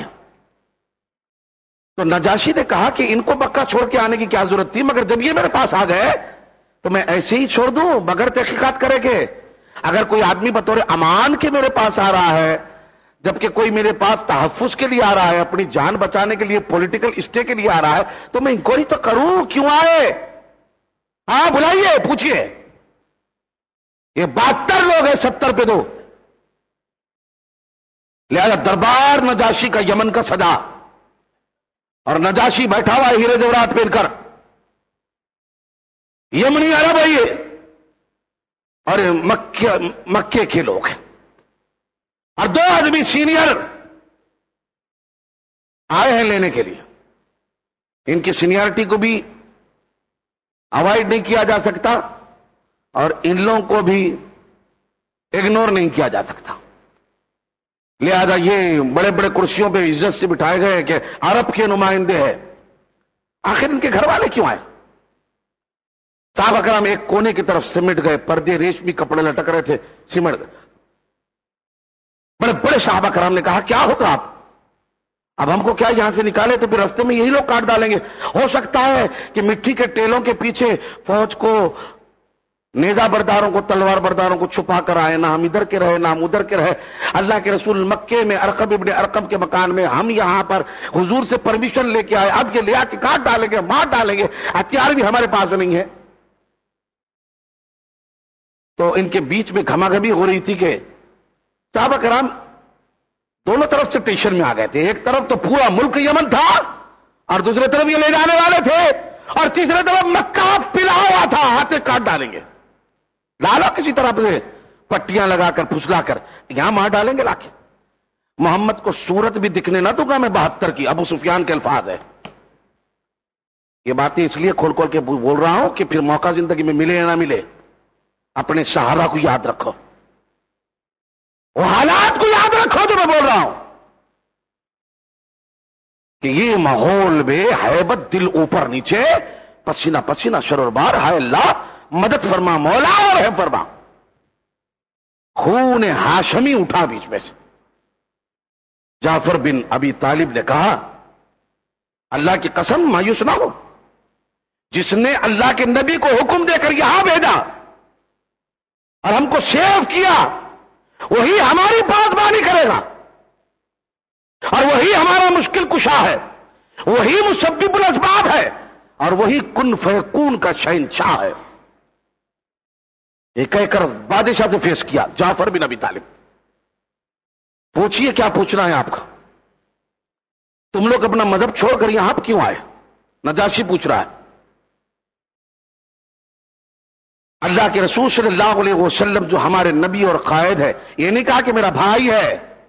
تو نجاشی نے کہا کہ ان کو مکہ چھوڑ کے آنے کی کیا ضرورت تھی، مگر جب یہ میرے پاس آ گئے تو میں ایسے ہی چھوڑ دوں بغیر تحقیقات کرے کے؟ اگر کوئی آدمی بطور امان کے میرے پاس آ رہا ہے، جبکہ کوئی میرے پاس تحفظ کے لیے آ رہا ہے، اپنی جان بچانے کے لیے، پولیٹیکل اسٹے کے لیے آ رہا ہے، تو میں انکوائری تو کروں، کیوں آئے؟ ہاں بلائیے، پوچھئے۔ یہ بہتر لوگ ہیں، ستر پہ دو۔ لہذا دربار نجاشی کا یمن کا سجا، اور نجاشی بیٹھا ہوا ہے ہیرے زیورات پہن کر، یمنی عرب ہے یہ، اور مکے مکے کے لوگ ہیں، اور دو آدمی سینئر آئے ہیں لینے کے لیے۔ ان کی سینئرٹی کو بھی اوائڈ نہیں کیا جا سکتا اور ان لوگوں کو بھی اگنور نہیں کیا جا سکتا، لہذا یہ بڑے بڑے کرسیوں پہ عزت سے بٹھائے گئے کہ عرب کے نمائندے ہیں۔ آخر ان کے گھر والے کیوں آئے؟ صحابہ کرام ایک کونے کی طرف سمٹ گئے، پردے ریشمی کپڑے لٹک رہے تھے، سمٹ گئے۔ بڑے بڑے صحابہ کرام نے کہا کیا ہوگا آپ، اب ہم کو کیا یہاں سے نکالے تو پھر راستے میں یہی لوگ کاٹ ڈالیں گے، ہو سکتا ہے کہ مٹی کے ٹیلوں کے پیچھے فوج کو، نیزہ برداروں کو، تلوار برداروں کو چھپا کر آئے، نہ ہم ادھر کے رہے نہ ہم ادھر کے رہے۔ اللہ کے رسول مکے میں ارقم ابن ارقم کے مکان میں، ہم یہاں پر حضور سے پرمیشن لے کے آئے، اب یہ لے آ کے کاٹ ڈالیں گے، مار ڈالیں گے، ہتھیار بھی ہمارے پاس نہیں ہے۔ تو ان کے بیچ میں گھما گھمی ہو رہی تھی کہ صحابہ کرام دونوں طرف سے ٹینشن میں آ گئے تھے، ایک طرف تو پورا ملک یمن تھا اور دوسری طرف یہ لے جانے والے تھے، اور تیسری طرف مکہ پلا ہوا تھا، ہاتھیں کاٹ ڈالیں گے، لالا کسی طرح سے پٹیاں لگا کر پھسلا کر یہاں مار ڈالیں گے لا کے۔ محمد کو صورت بھی دکھنے نہ دوں گا میں بہتر کی، ابو سفیان کے الفاظ ہے۔ یہ باتیں اس لیے کھول کھول کے بول رہا ہوں کہ پھر موقع زندگی میں ملے یا نہ ملے، اپنے صحابہ کو یاد رکھو، وہ حالات کو یاد رکھو جو میں بول رہا ہوں کہ یہ ماحول میں ہیبت، دل اوپر نیچے، پسینہ پسینہ، شرور بار، ہائے اللہ مدد فرما مولا اور رحم فرما۔ خون ہاشمی اٹھا بیچ میں سے۔ جعفر بن ابی طالب نے کہا اللہ کی قسم مایوس نہ ہو، جس نے اللہ کے نبی کو حکم دے کر یہاں بھیجا اور ہم کو سیو کیا، وہی ہماری پاسبانی کرے گا، اور وہی ہمارا مشکل کشا ہے، وہی مسبب الاسباب ہے، اور وہی کن فیکون کا شہنشاہ ہے۔ یہ کہہ کر بادشاہ سے فیس کیا جعفر بن ابی طالب۔ پوچھئے کیا پوچھنا ہے آپ کا، تم لوگ اپنا مذہب چھوڑ کر یہاں کیوں آئے؟ نجاشی پوچھ رہا ہے۔ اللہ کے رسول صلی اللہ علیہ وسلم جو ہمارے نبی اور قائد ہے، یہ نہیں کہا کہ میرا بھائی ہے،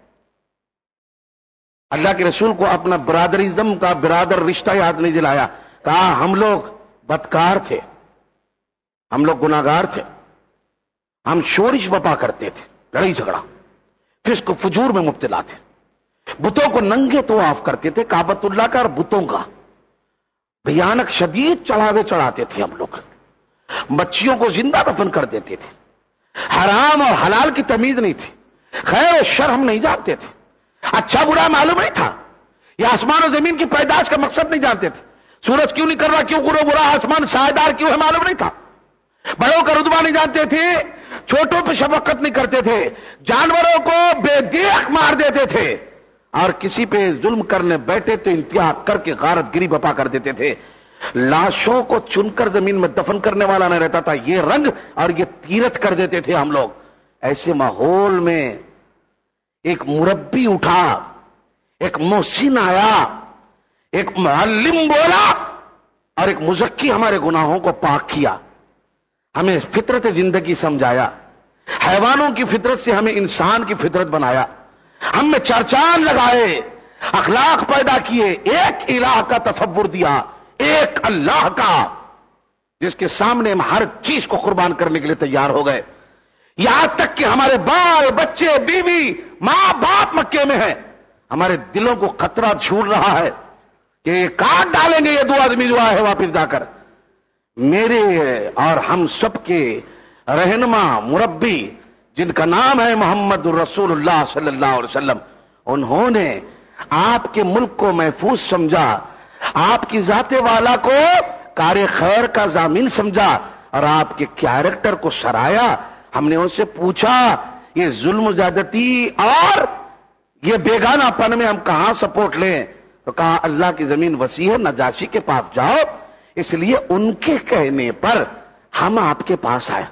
اللہ کے رسول کو اپنا برادریزم کا برادر رشتہ یاد نہیں دلایا، کہا ہم لوگ بدکار تھے، ہم لوگ گناہگار تھے، ہم شورش بپا کرتے تھے، لڑائی جھگڑا، فسق و فجور میں مبتلا تھے، بتوں کو ننگے طواف کرتے تھے، کعبۃ اللہ کا اور بتوں کا بھیانک شدید چڑھاوے چڑھاتے تھے، ہم لوگ بچیوں کو زندہ دفن کر دیتے تھے، حرام اور حلال کی تمیز نہیں تھی، خیر و شر ہم نہیں جانتے تھے، اچھا برا معلوم نہیں تھا، یہ آسمان و زمین کی پیدائش کا مقصد نہیں جانتے تھے، سورج کیوں نہیں کر رہا، کیوں گرو برا، آسمان سائیدار کیوں ہے معلوم نہیں تھا، بڑوں کا رتبہ نہیں جانتے تھے، چھوٹوں پہ شفقت نہیں کرتے تھے، جانوروں کو بے دیکھ مار دیتے تھے، اور کسی پہ ظلم کرنے بیٹھے تو انتہا کر کے غارت گری بپا کر دیتے تھے، لاشوں کو چن کر زمین میں دفن کرنے والا نہ رہتا تھا، یہ رنگ اور یہ تیرت کر دیتے تھے ہم لوگ۔ ایسے ماحول میں ایک مربی اٹھا، ایک محسن آیا، ایک معلم بولا، اور ایک مزکی ہمارے گناہوں کو پاک کیا، ہمیں فطرت زندگی سمجھایا، حیوانوں کی فطرت سے ہمیں انسان کی فطرت بنایا، ہم میں چرچان لگائے، اخلاق پیدا کیے، ایک الہ کا تصور دیا، ایک اللہ کا جس کے سامنے ہم ہر چیز کو قربان کرنے کے لیے تیار ہو گئے. یہاں تک کہ ہمارے بال بچے بیوی ماں باپ مکے میں ہیں، ہمارے دلوں کو خطرہ چھوڑ رہا ہے کہ یہ کاٹ ڈالیں گے یہ دو آدمی جو آئے واپس جا کر. میرے اور ہم سب کے رہنما مربی جن کا نام ہے محمد الرسول اللہ صلی اللہ علیہ وسلم، انہوں نے آپ کے ملک کو محفوظ سمجھا، آپ کی ذات والا کو کار خیر کا ضامن سمجھا اور آپ کے کیریکٹر کو سرایا. ہم نے ان سے پوچھا یہ ظلم زیادتی اور یہ بیگانہ پن میں ہم کہاں سپورٹ لیں؟ تو کہا اللہ کی زمین وسیع ہے، نجاشی کے پاس جاؤ. اس لیے ان کے کہنے پر ہم آپ کے پاس آئے.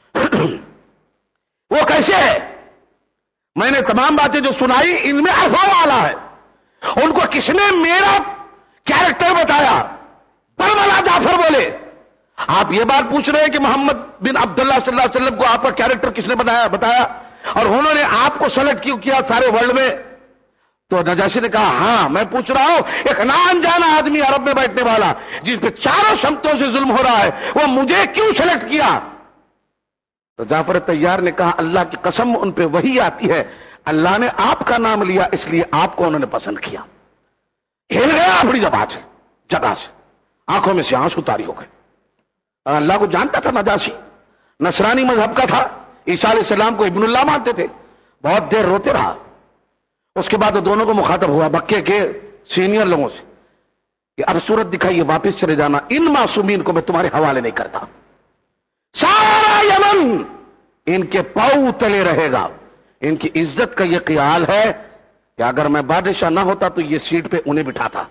وہ کیسے ہے؟ میں نے تمام باتیں جو سنائی ان میں افواہ والا ہے. ان کو کس نے میرا کیریکٹر بتایا؟ برملا جعفر بولے. آپ یہ بات پوچھ رہے ہیں کہ محمد بن عبداللہ صلی اللہ علیہ وسلم کو آپ کا کیریکٹر کس نے بتایا بتایا اور انہوں نے آپ کو سلیکٹ کیوں کیا سارے ورلڈ میں؟ تو نجاشی نے کہا ہاں میں پوچھ رہا ہوں، ایک نام جانا آدمی عرب میں بیٹھنے والا جس پہ چاروں سمتوں سے ظلم ہو رہا ہے، وہ مجھے کیوں سلیکٹ کیا؟ تو جعفر طیار نے کہا اللہ کی قسم ان پہ وہی آتی ہے، اللہ نے آپ کا نام لیا اس لیے آپ کو انہوں نے پسند کیا. ہل گیا اپنی جگہ سے جگہ سے آنکھوں میں سے آنسو طاری ہو گئے. اللہ کو جانتا تھا نجاشی، نصرانی مذہب کا تھا، عیسیٰ علیہ السلام کو ابن اللہ مانتے تھے. بہت دیر روتے رہا. اس کے بعد دونوں کو مخاطب ہوا مکے کے سینئر لوگوں سے کہ اب صورت دکھائیے، واپس چلے جانا، ان معصومین کو میں تمہارے حوالے نہیں کرتا. سارا یمن ان کے پاؤں تلے رہے گا. ان کی عزت کا یہ خیال ہے کہ اگر میں بادشاہ نہ ہوتا تو یہ سیٹ پہ انہیں بٹھاتا،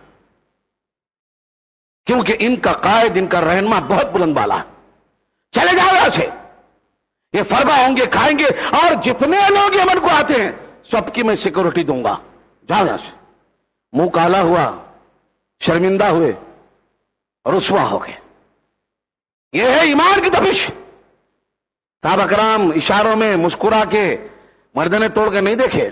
کیونکہ ان کا قائد ان کا رہنما بہت بلند بالا ہے. چلے جاؤ یہاں سے، یہ فرما ہوں گے کھائیں گے اور جتنے لوگ یمن کو آتے ہیں سب کی میں سیکورٹی دوں گا. جاؤ یہاں سے. منہ کالا ہوا، شرمندہ ہوئے اور رسوا ہو گئے. یہ ہے ایمان کی تپش. صحابہ کرام اشاروں میں مسکرا کے مردنے توڑ کے نہیں دیکھے.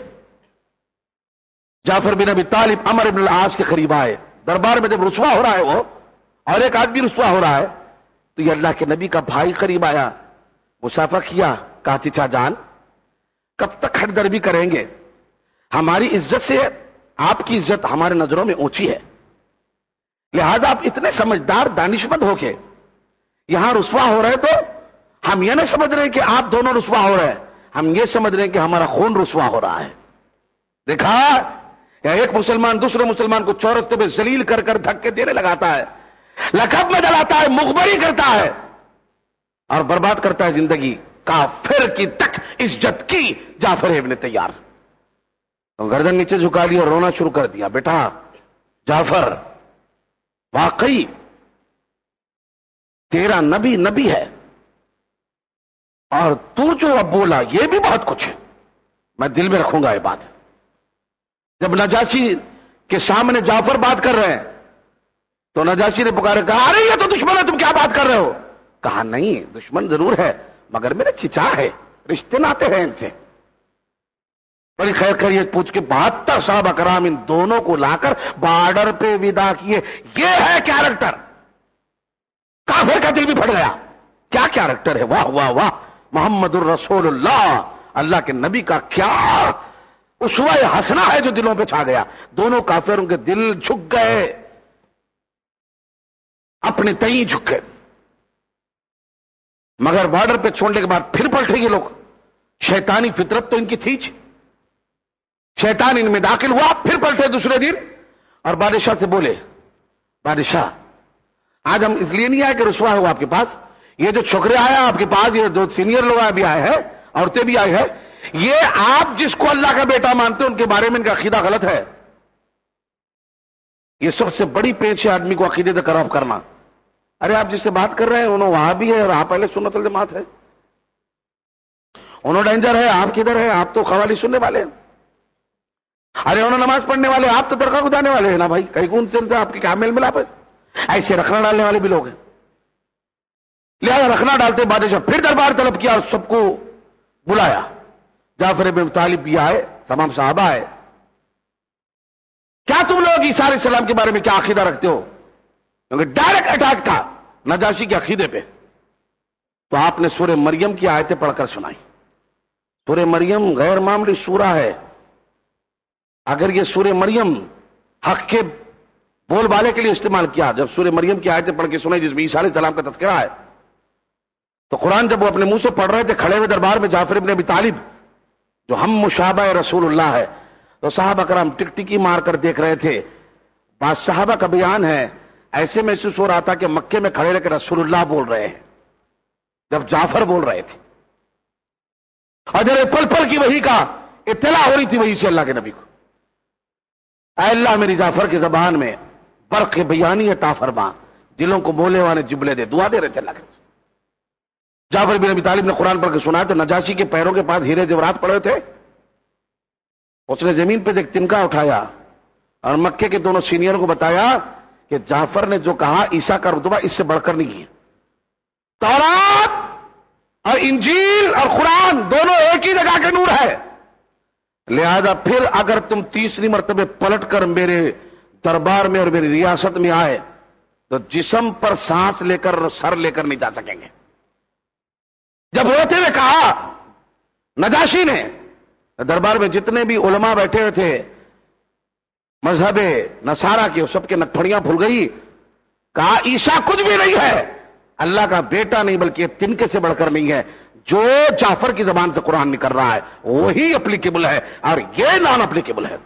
جعفر بن ابی طالب عمر بن العاص کے قریب آئے. دربار میں جب رسوا ہو رہا ہے وہ اور ایک آدمی رسوا ہو رہا ہے تو یہ اللہ کے نبی کا بھائی قریب آیا، مسافہ کیا. کہا چچا جان کب تک ہٹ دربی کریں گے؟ ہماری عزت سے آپ کی عزت ہمارے نظروں میں اونچی ہے، لہذا آپ اتنے سمجھدار دانشمند ہو کے یہاں رسوا ہو رہے تو ہم یہ نہیں سمجھ رہے کہ آپ دونوں رسوا ہو رہے ہیں، ہم یہ سمجھ رہے ہیں کہ ہمارا خون رسوا ہو رہا ہے. دیکھا ایک مسلمان دوسرے مسلمان کو چورستے پہ ذلیل کر کر دھکے دینے لگاتا ہے، لقب میں ڈلاتا ہے، مخبری کرتا ہے اور برباد کرتا ہے زندگی. کافر کی تک عزت کی جعفر ابن طیار. گردن نیچے جھکا لی اور رونا شروع کر دیا. بیٹا جعفر واقعی تیرا نبی نبی ہے اور تو جو اب بولا یہ بھی بہت کچھ ہے، میں دل میں رکھوں گا یہ بات. جب نجاشی کے سامنے جعفر بات کر رہے ہیں تو نجاشی نے پکارے کہا ارے یہ تو دشمن ہے، تم کیا بات کر رہے ہو؟ کہا نہیں دشمن ضرور ہے مگر میرے چچا ہے، رشتے ناتے ہیں ان سے. بڑی خیر خیریت پوچھ کے بہتر صحابہ کرام ان دونوں کو لا کر بارڈر پہ ودا کیے. یہ ہے کیریکٹر. کافر کا دل بھی پھٹ گیا. کیا کیریکٹر ہے، واہ واہ واہ. محمد الرسول اللہ، اللہ کے نبی کا کیا اسوہ حسنہ ہے جو دلوں پہ چھا گیا. دونوں کافروں کے دل جھک گئے، اپنے تئیں جھک گئے. مگر بارڈر پہ چھوڑنے کے بعد پھر پلٹے یہ لوگ. شیطانی فطرت تو ان کی تھی، شیطان ان میں داخل ہوا. پھر پلٹے دوسرے دن اور بادشاہ سے بولے بادشاہ آج ہم اس لیے نہیں آئے کہ رسوا ہو آپ کے پاس، یہ جو چھوکرے آئے آپ کے پاس، یہ دو سینئر لوگ بھی آئے ہیں، عورتیں بھی آئی ہیں، یہ آپ جس کو اللہ کا بیٹا مانتے ہیں ان کے بارے میں ان کا عقیدہ غلط ہے. یہ سب سے بڑی پیچ ہے آدمی کو عقیدے سے خراب کرنا. ارے آپ جس سے بات کر رہے ہیں انہوں وہاں بھی ہے اور آپ پہلے سنت الجماعت ہے. انہوں ڈینجر ہے، آپ کدھر ہے؟ آپ تو قوالی سننے والے ہیں. ارے انہوں نماز پڑھنے والے، آپ تو درگاہ کو جانے والے ہیں نا بھائی. کہیں کون سے آپ کی کیا میل ملاپ ہے؟ ایسے رکھنا ڈالنے والے بھی لوگ ہیں. لہذا رکھنا ڈالتے بادشاہ پھر دربار طلب کیا اور سب کو بلایا. جعفر بن طالب بھی آئے. تمام صحابہ ہے. کیا تم لوگ عیسیٰ علیہ السلام کے بارے میں کیا عقیدہ رکھتے ہو؟ کیونکہ ڈائریکٹ اٹیک تھا نجاشی کے عقیدے پہ. تو آپ نے سورہ مریم کی آیتیں پڑھ کر سنائی. سورہ مریم غیر معمولی سورہ ہے. اگر یہ سورہ مریم حق کے بول بالے کے لیے استعمال کیا، جب سورہ مریم کی آیتیں پڑھ کے سنائی جس میں عیسیٰ علیہ السلام کا تذکرہ ہے، تو قرآن جب وہ اپنے منہ سے پڑھ رہے تھے کھڑے ہوئے دربار میں جعفر ابن ابی طالب جو ہم مشابہ رسول اللہ ہے، تو صحابہ کرام ٹک ٹکی مار کر دیکھ رہے تھے. بعض صحابہ کا بیان ہے ایسے محسوس ہو رہا تھا کہ مکے میں کھڑے رہ کے رسول اللہ بول رہے ہیں جب جعفر بول رہے تھے، اور جب پل پل کی وحی کا اطلاع ہو رہی تھی وہی سے اللہ کے نبی کو. اے اللہ میری جعفر کی زبان میں برق بیانی عطا فرما، دلوں کو بولے والے جبلے دے. دعا دے رہے تھے اللہ کے. جعفر بن ابی طالب نے قرآن پڑھ کے سنا تو نجاشی کے پیروں کے پاس ہیرے جواہرات پڑے تھے. اس نے زمین پہ ایک تنکا اٹھایا اور مکے کے دونوں سینئروں کو بتایا کہ جعفر نے جو کہا عیسیٰ کا رتبہ اس سے بڑھ کر نہیں ہے. تورات اور انجیل اور قرآن دونوں ایک ہی جگہ کے نور ہے. لہذا پھر اگر تم تیسری مرتبہ پلٹ کر میرے دربار میں اور میری ریاست میں آئے تو جسم پر سانس لے کر سر لے کر نہیں جا سکیں گے. جب روتے ہوئے کہا نجاشی نے، دربار میں جتنے بھی علماء بیٹھے ہوئے تھے مذہب نصارہ کے، سب کے نکھڑیاں پھول گئی. کہا عیسیٰ کچھ بھی نہیں ہے، اللہ کا بیٹا نہیں بلکہ تنکے سے بڑھ کر نہیں ہے. جو جعفر کی زبان سے قرآن نکل رہا ہے وہی اپلیکیبل ہے اور یہ نان اپلیکیبل ہے.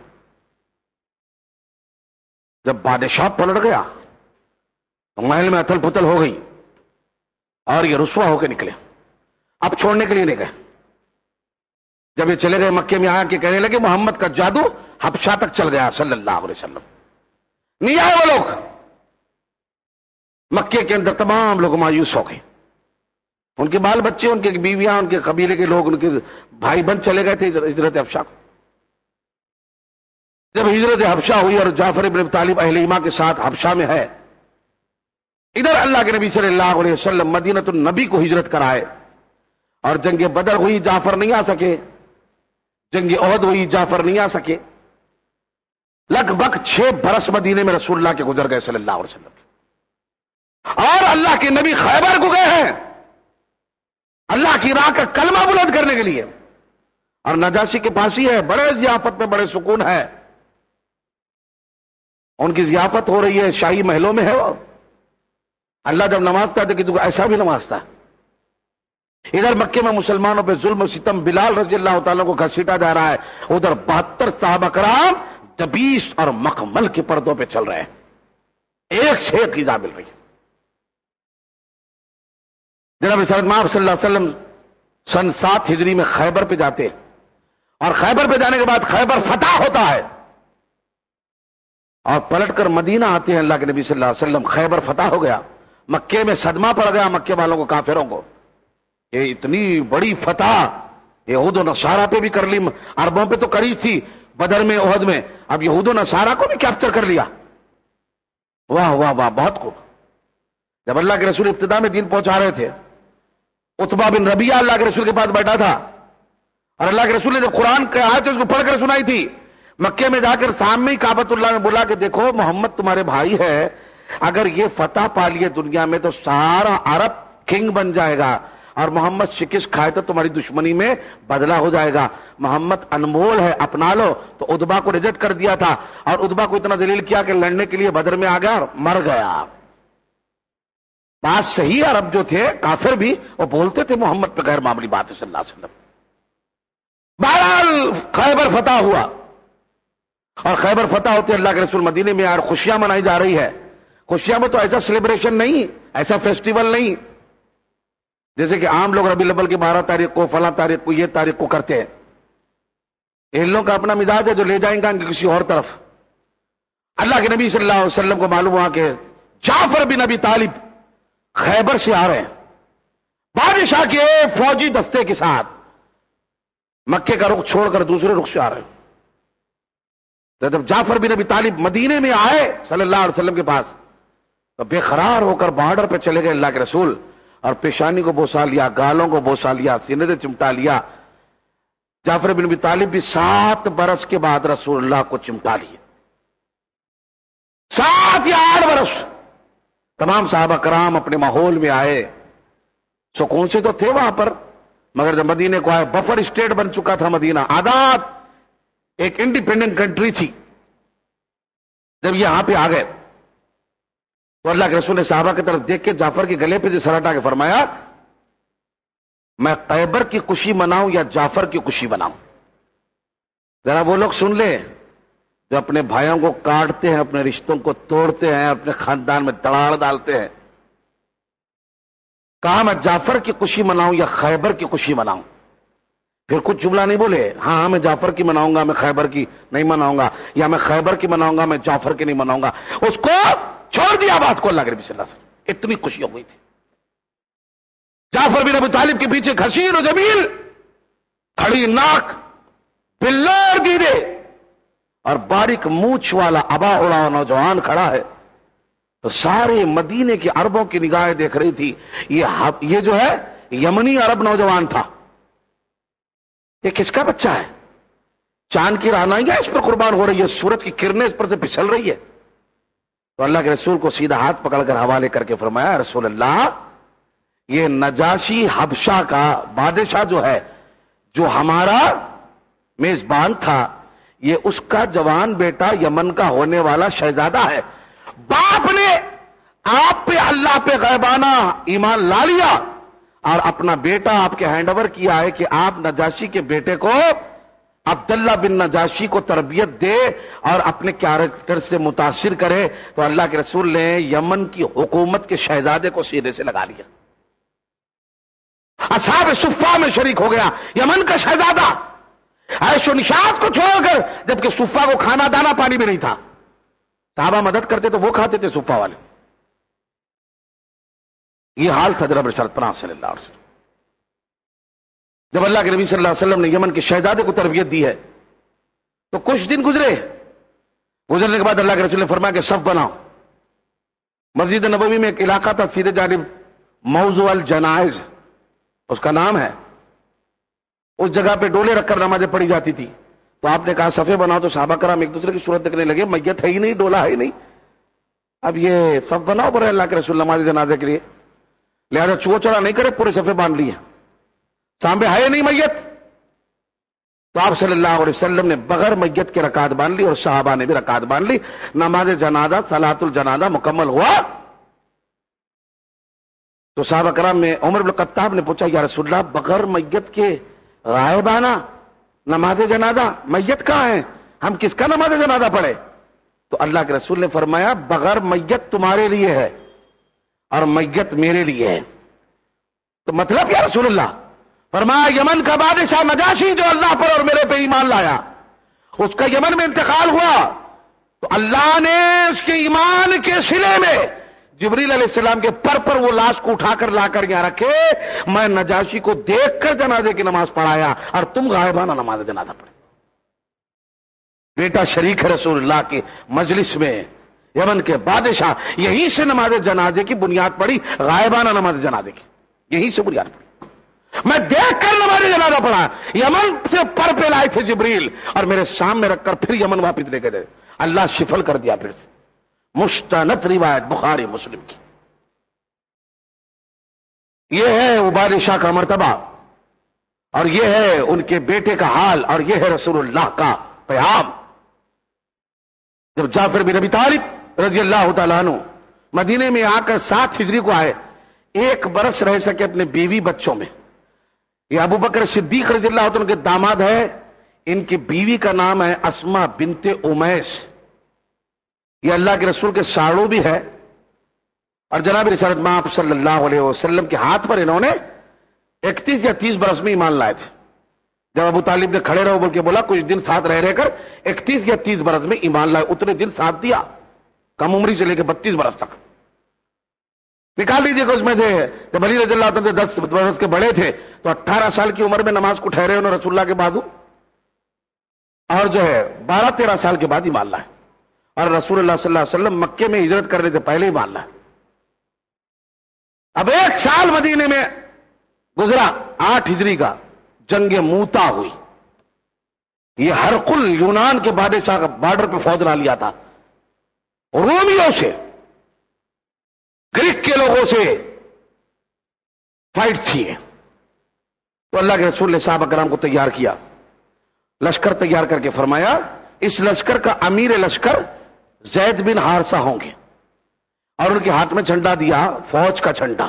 جب بادشاہ پلٹ گیا تو محل میں اتھل پتل ہو گئی اور یہ رسوا ہو کے نکلے. اب چھوڑنے کے لیے نہیں گئے. جب یہ چلے گئے مکے میں آیا کہ کہنے لگے محمد کا جادو حبشہ تک چل گیا صلی اللہ علیہ وسلم. نہیں آئے وہ لوگ. مکے کے اندر تمام لوگ مایوس ہو گئے. ان کے بال بچے، ان کے بیویاں، ان کے قبیلے کے لوگ، ان کے بھائی بند چلے گئے تھے ہجرت حبشہ کو. جب ہجرت حبشہ ہوئی اور جعفر ابن ابی طالب اہل ایمان کے ساتھ حبشہ میں ہے، ادھر اللہ کے نبی صلی اللہ علیہ وسلم مدینۃ النبی کو ہجرت کرائے اور جنگ بدر ہوئی، جعفر نہیں آ سکے. جنگ احد ہوئی، جعفر نہیں آ سکے. لگ بھگ چھ برس مدینے میں رسول اللہ کے گزر گئے صلی اللہ علیہ وسلم. اور اللہ کے نبی خیبر کو گئے ہیں اللہ کی راہ کا کلمہ بلند کرنے کے لیے. اور نجاشی کے پاس ہی ہے، بڑے ضیافت میں بڑے سکون ہے. ان کی ضیافت ہو رہی ہے شاہی محلوں میں ہے. وہ اللہ جب نوازتا ہے کہ تو ایسا بھی نوازتا ہے. ادھر مکے میں مسلمانوں پہ ظلم و ستم بلال رضی اللہ تعالیٰ کو گھسیٹا جا رہا ہے، ادھر بہتر صحابہ کرام دبیس اور مخمل کے پردوں پہ چل رہے ہیں. ایک سے ایک غذا مل رہی ہے. جناب رسالت مآب صلی اللہ علیہ وسلم سن سات ہجری میں خیبر پہ جاتے اور خیبر پہ جانے کے بعد خیبر فتح ہوتا ہے اور پلٹ کر مدینہ آتے ہیں اللہ کے نبی صلی اللہ علیہ وسلم. خیبر فتح ہو گیا. مکے میں صدمہ پڑ گیا مکے والوں کو، کافروں کو. یہ اتنی بڑی فتح یہود و نصارہ پہ بھی کر لی، عربوں پہ تو کری تھی بدر میں احد میں، اب یہود و نصارہ کو بھی کیپچر کر لیا. واہ واہ واہ، بہت خوب. جب اللہ کے رسول ابتدا میں دین پہنچا رہے تھے، عتبہ بن ربیعہ اللہ کے رسول کے پاس بیٹھا تھا اور اللہ کے رسول نے جب قرآن کے آیت اس کو پڑھ کر سنائی تھی، مکے میں جا کر سامنے ہی کعبۃ اللہ میں بولا کہ دیکھو محمد تمہارے بھائی ہے، اگر یہ فتح پا لیے دنیا میں تو سارا عرب کنگ بن جائے گا اور محمد شکست کھائے تو تمہاری دشمنی میں بدلہ ہو جائے گا. محمد انمول ہے، اپنا لو. تو عتبہ کو ریجیکٹ کر دیا تھا اور عتبہ کو اتنا ذلیل کیا کہ لڑنے کے لیے بدر میں آ گیا اور مر گیا. بات صحیح، عرب جو تھے کافر بھی وہ بولتے تھے محمد پہ غیر معمولی بات ہے صلی اللہ علیہ وسلم. بہرحال خیبر فتح ہوا اور خیبر فتح ہوتے اللہ کے رسول مدینے میں اور خوشیاں منائی جا رہی ہے. خوشیاں میں تو ایسا سیلیبریشن نہیں، ایسا فیسٹیول نہیں جیسے کہ عام لوگ ربیع الاول کی بارہ تاریخ کو، فلاں تاریخ کو، یہ تاریخ کو کرتے ہیں. ان لوگوں کا اپنا مزاج ہے جو لے جائیں گا ان کی کسی اور طرف. اللہ کے نبی صلی اللہ علیہ وسلم کو معلوم ہوا کہ جعفر بن ابی طالب خیبر سے آ رہے ہیں بادشاہ کے فوجی دستے کے ساتھ، مکے کا رخ چھوڑ کر دوسرے رخ سے آ رہے ہیں. تو جب جعفر بن ابی طالب مدینے میں آئے صلی اللہ علیہ وسلم کے پاس تو بے قرار ہو کر بارڈر پہ چلے گئے اللہ کے رسول اور پیشانی کو بوسا لیا، گالوں کو بوسا لیا، سینے سے چمٹا لیا. जाफर बिन अबी तालिब भी सात बरस के बाद रसूलुल्लाह को चिमटा लिए। सात या आठ बरस तमाम साहबा कराम अपने माहौल में आए, सुकून से तो थे वहां पर, मगर जब मदीने को आए, बफर स्टेट बन चुका था मदीना, आजाद एक इंडिपेंडेंट कंट्री थी। जब यहां पे आ गए तो अल्लाह के रसूल ने साहबा की तरफ देख के जाफर के गले पे से सर हटा के फरमाया, मैं खैबर की खुशी मनाऊं या जाफर की खुशी मनाऊं? जरा वो लोग सुन ले जो अपने भाइयों को काटते हैं, अपने रिश्तों को तोड़ते हैं, अपने खानदान में दरार डालते हैं। कहा मैं जाफर की खुशी मनाऊं या खैबर की खुशी मनाऊं? फिर कुछ जुमला नहीं बोले, हां हाँ मैं जाफर की मनाऊंगा, मैं खैबर की नहीं मनाऊंगा, या मैं खैबर की मनाऊंगा, मैं जाफर की नहीं मनाऊंगा। उसको छोड़ दिया बात को अल्लाह के नबी सल्लल्लाहु अलैहि वसल्लम। इतनी खुशी हो गई थी। जाफर बिन अबी तालिब के पीछे खशीर और जमील, खड़ी नाक, बिल्लर दीदे और बारीक मूछ वाला अबा उड़ा नौजवान खड़ा है। तो सारे मदीने के अरबों की निगाहें देख रही थी। ये ये जो है यमनी अरब नौजवान था। ये किसका बच्चा है? चांद की रानाइयां इस पर कुर्बान हो रही है, सूरज की किरणें इस पर से फिसल रही है। तो अल्लाह के रसूल को सीधा हाथ पकड़कर हवाले करके फरमाया, रसूल अल्लाह, ये नजाशी हबशा का बादशाह जो है, जो हमारा मेजबान था, ये उसका जवान बेटा यमन का होने वाला शहजादा है। बाप ने आप पे अल्लाह पे गैबाना ईमान ला लिया और अपना बेटा आपके हैंडओवर किया है कि आप नजाशी के बेटे को, अब्दुल्ला बिन नजाशी को तरबियत दे और अपने कैरेक्टर से मुतासिर करे। तो अल्लाह के रसूल ने यमन की हुकूमत के शहजादे को सीधे से लगा लिया, असहाब सुफ्फा में शरीक हो गया। यमन का शहजादा ऐशो निशात को छोड़कर, जबकि सुफ्फा को खाना दाना पानी भी नहीं था। साहबा मदद करते तो वो खाते थे सुफ्फा वाले। ये हाल था जनाब रिसालत पनाह सल्लल्लाहु अलैहि वसल्लम। जब अल्लाह के नबी सल्लल्लाहु अलैहि वसल्लम ने यमन के शहजादे को तरबियत दी है तो कुछ दिन गुजरे। गुजरने के बाद अल्लाह के रसूल ने फरमाया कि सफ बनाओ। मस्जिद नबवी में एक इलाका था सीधे जानिब मौजू अल जनाइज उसका नाम है। उस जगह पे डोले रखकर नमाजें पढ़ी जाती थी। तो आपने कहा सफे बनाओ, तो साहबा कराम एक दूसरे की सूरत देखने लगे, मैयत है ही नहीं, डोला है ही नहीं, अब ये सफ बनाओ बोले अल्लाह के रसूल नमाज जनाजे के लिए। लिहाजा चुआ चढ़ा नहीं करे, पूरे सफे बांध लिए, सामने है नहीं मैयत। तो आप सल्लल्लाहु अलैहि वसल्लम ने बगैर मैयत के रकात बांध ली और साहबा ने भी रकात बांध ली। नमाज जनाजा सलातुल जनाजा मुकम्मल हुआ। तो साहबा कराम में उमर इब्न खत्ताब ने पूछा, या रसूलल्लाह बगैर मैयत के गायबाना नमाज जनाजा, मैयत कहां है, हम किसका नमाज जनाजा पढ़े? तो अल्लाह के रसूल ने फरमाया, बगैर मैयत तुम्हारे लिए है और मैयत मेरे लिए है। तो मतलब क्या रसूलल्लाह? फरमाया यमन का बादशाह नजाशी जो अल्लाह पर और मेरे पे ईमान लाया, उसका यमन में इंतकाल हुआ तो अल्लाह ने उसके ईमान के सिले में जिब्रील अलैहिस्सलाम के पर पर वो लाश को उठाकर लाकर यहां रखे। मैं नजाशी को देखकर जनाजे की नमाज पढ़ाया और तुम गायबाना नमाज जनाजा पढ़े। बेटा शरीक है रसूलुल्लाह के मजलिस में, यमन के बादशाह, यहीं से नमाज जनाजे की बुनियाद पड़ी, गायबाना नमाज जनाजे की यहीं से बुनियाद पड़ी। मैं देखकर नमाज जनाजा पढ़ा। यमन से पर पे लाए थे जिब्रील और मेरे सामने रखकर फिर यमन वापिस लेके गए। अल्लाह शिफल कर दिया फिर से। मुस्तनद रिवायत बुखारी मुस्लिम की। यह है वो बादशाह का मर्तबा और यह है उनके बेटे का हाल और यह है रसूलुल्लाह का पैगाम। जब जाफर बिन अबी तालिब रजी अल्लाह तआला अन्हु मदीने में आकर सात हिजरी को आए, एक बरस रह सके अपने बीवी बच्चों में। ये अबू बकर सिद्दीक रजी अल्लाह तआला के दामाद है। इनकी बीवी का नाम है अस्मा बिनते उमैस। ये अल्लाह के रसूल के साड़ू भी है और जनाब रिसालत मां सल्लल्लाहु अलैहि वसल्लम के हाथ पर इन्होंने इकतीस या तीस बरस में ईमान लाए थे। जब अबू तालिब ने खड़े रहो बोल के बोला, कुछ दिन साथ रह रहकर इकतीस या तीस बरस में ईमान लाए, उतने दिन साथ दिया, कम उम्री से लेकर बत्तीस बरस तक। निकाल लीजिएगा उसमें से जब अली रज़ी अल्लाह तआला दस बरस के बड़े थे तो अट्ठारह साल की उम्र में नमाज को ठहरे उन्होंने रसूलुल्लाह के बाजू, और जो है बारह तेरह साल के बाद ईमान लाए और रसूलुल्लाह सल्लल्लाहु अलैहि वसल्लम मक्के में हिजरत करने से पहले ही मान लाए। अब एक साल मदीने में गुजरा, आठ हिजरी का जंग मूता हुई। یہ ہرقل یونان کے بادشاہ کا بارڈر پہ فوج نہ لیا تھا، رومیوں سے، گریک کے لوگوں سے فائٹ تھی. تو اللہ کے رسول نے صحابہ کرام کو تیار کیا، لشکر تیار کر کے فرمایا اس لشکر کا امیر لشکر زید بن حارثہ ہوں گے، اور ان کے ہاتھ میں جھنڈا دیا، فوج کا جھنڈا.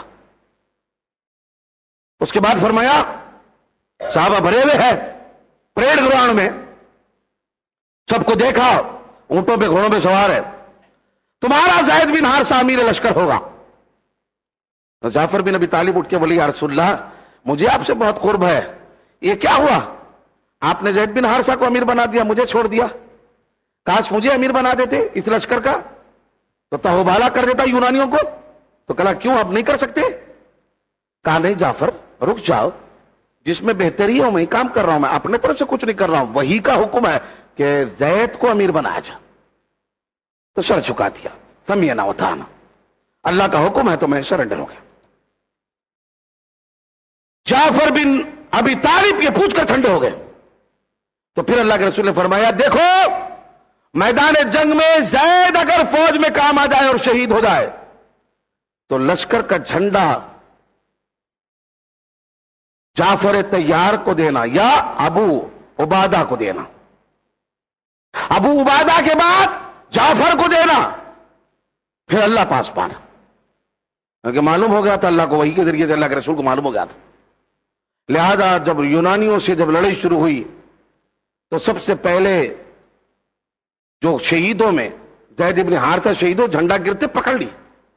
اس کے بعد فرمایا صحابہ بھرے ہوئے ہیں پریڈ گراؤنڈ میں، سب کو دیکھا، اونٹوں پہ گھوڑوں پہ سوار ہے، تمہارا زید بن حارثہ امیر لشکر ہوگا. تو جعفر بن ابی طالب اٹھ کے بولی یا رسول اللہ مجھے آپ سے بہت قرب ہے، یہ کیا ہوا؟ آپ نے زید بن حارثہ کو امیر بنا دیا، مجھے چھوڑ دیا، کاش مجھے امیر بنا دیتے اس لشکر کا، تو تہوبالا کر دیتا یونانیوں کو. تو کہا کیوں آپ نہیں کر سکتے؟ کہا نہیں جعفر رک جاؤ، جس میں بہتری ہے میں کام کر رہا ہوں، میں اپنے طرف سے کچھ نہیں کر رہا ہوں، وہی کا حکم ہے کہ زید کو امیر بنایا جا. تو سر جھکا دیا، سمعنا وطاعنا، اللہ کا حکم ہے تو میں سرنڈر ہو گیا. جعفر بن ابی طالب یہ پوچھ کر ٹھنڈے ہو گئے. تو پھر اللہ کے رسول نے فرمایا دیکھو میدان جنگ میں زید اگر فوج میں کام آ جائے اور شہید ہو جائے تو لشکر کا جھنڈا جعفر تیار کو دینا یا ابو عبادہ کو دینا، ابو عبادہ کے بعد جعفر کو دینا، پھر اللہ پاس پانا. کیونکہ معلوم ہو گیا تھا اللہ کو، وہی کے ذریعے سے اللہ کے رسول کو معلوم ہو گیا تھا. لہذا جب یونانیوں سے جب لڑائی شروع ہوئی تو سب سے پہلے جو شہیدوں میں زید بن حارثہ شہیدوں جھنڈا گرتے پکڑ لی.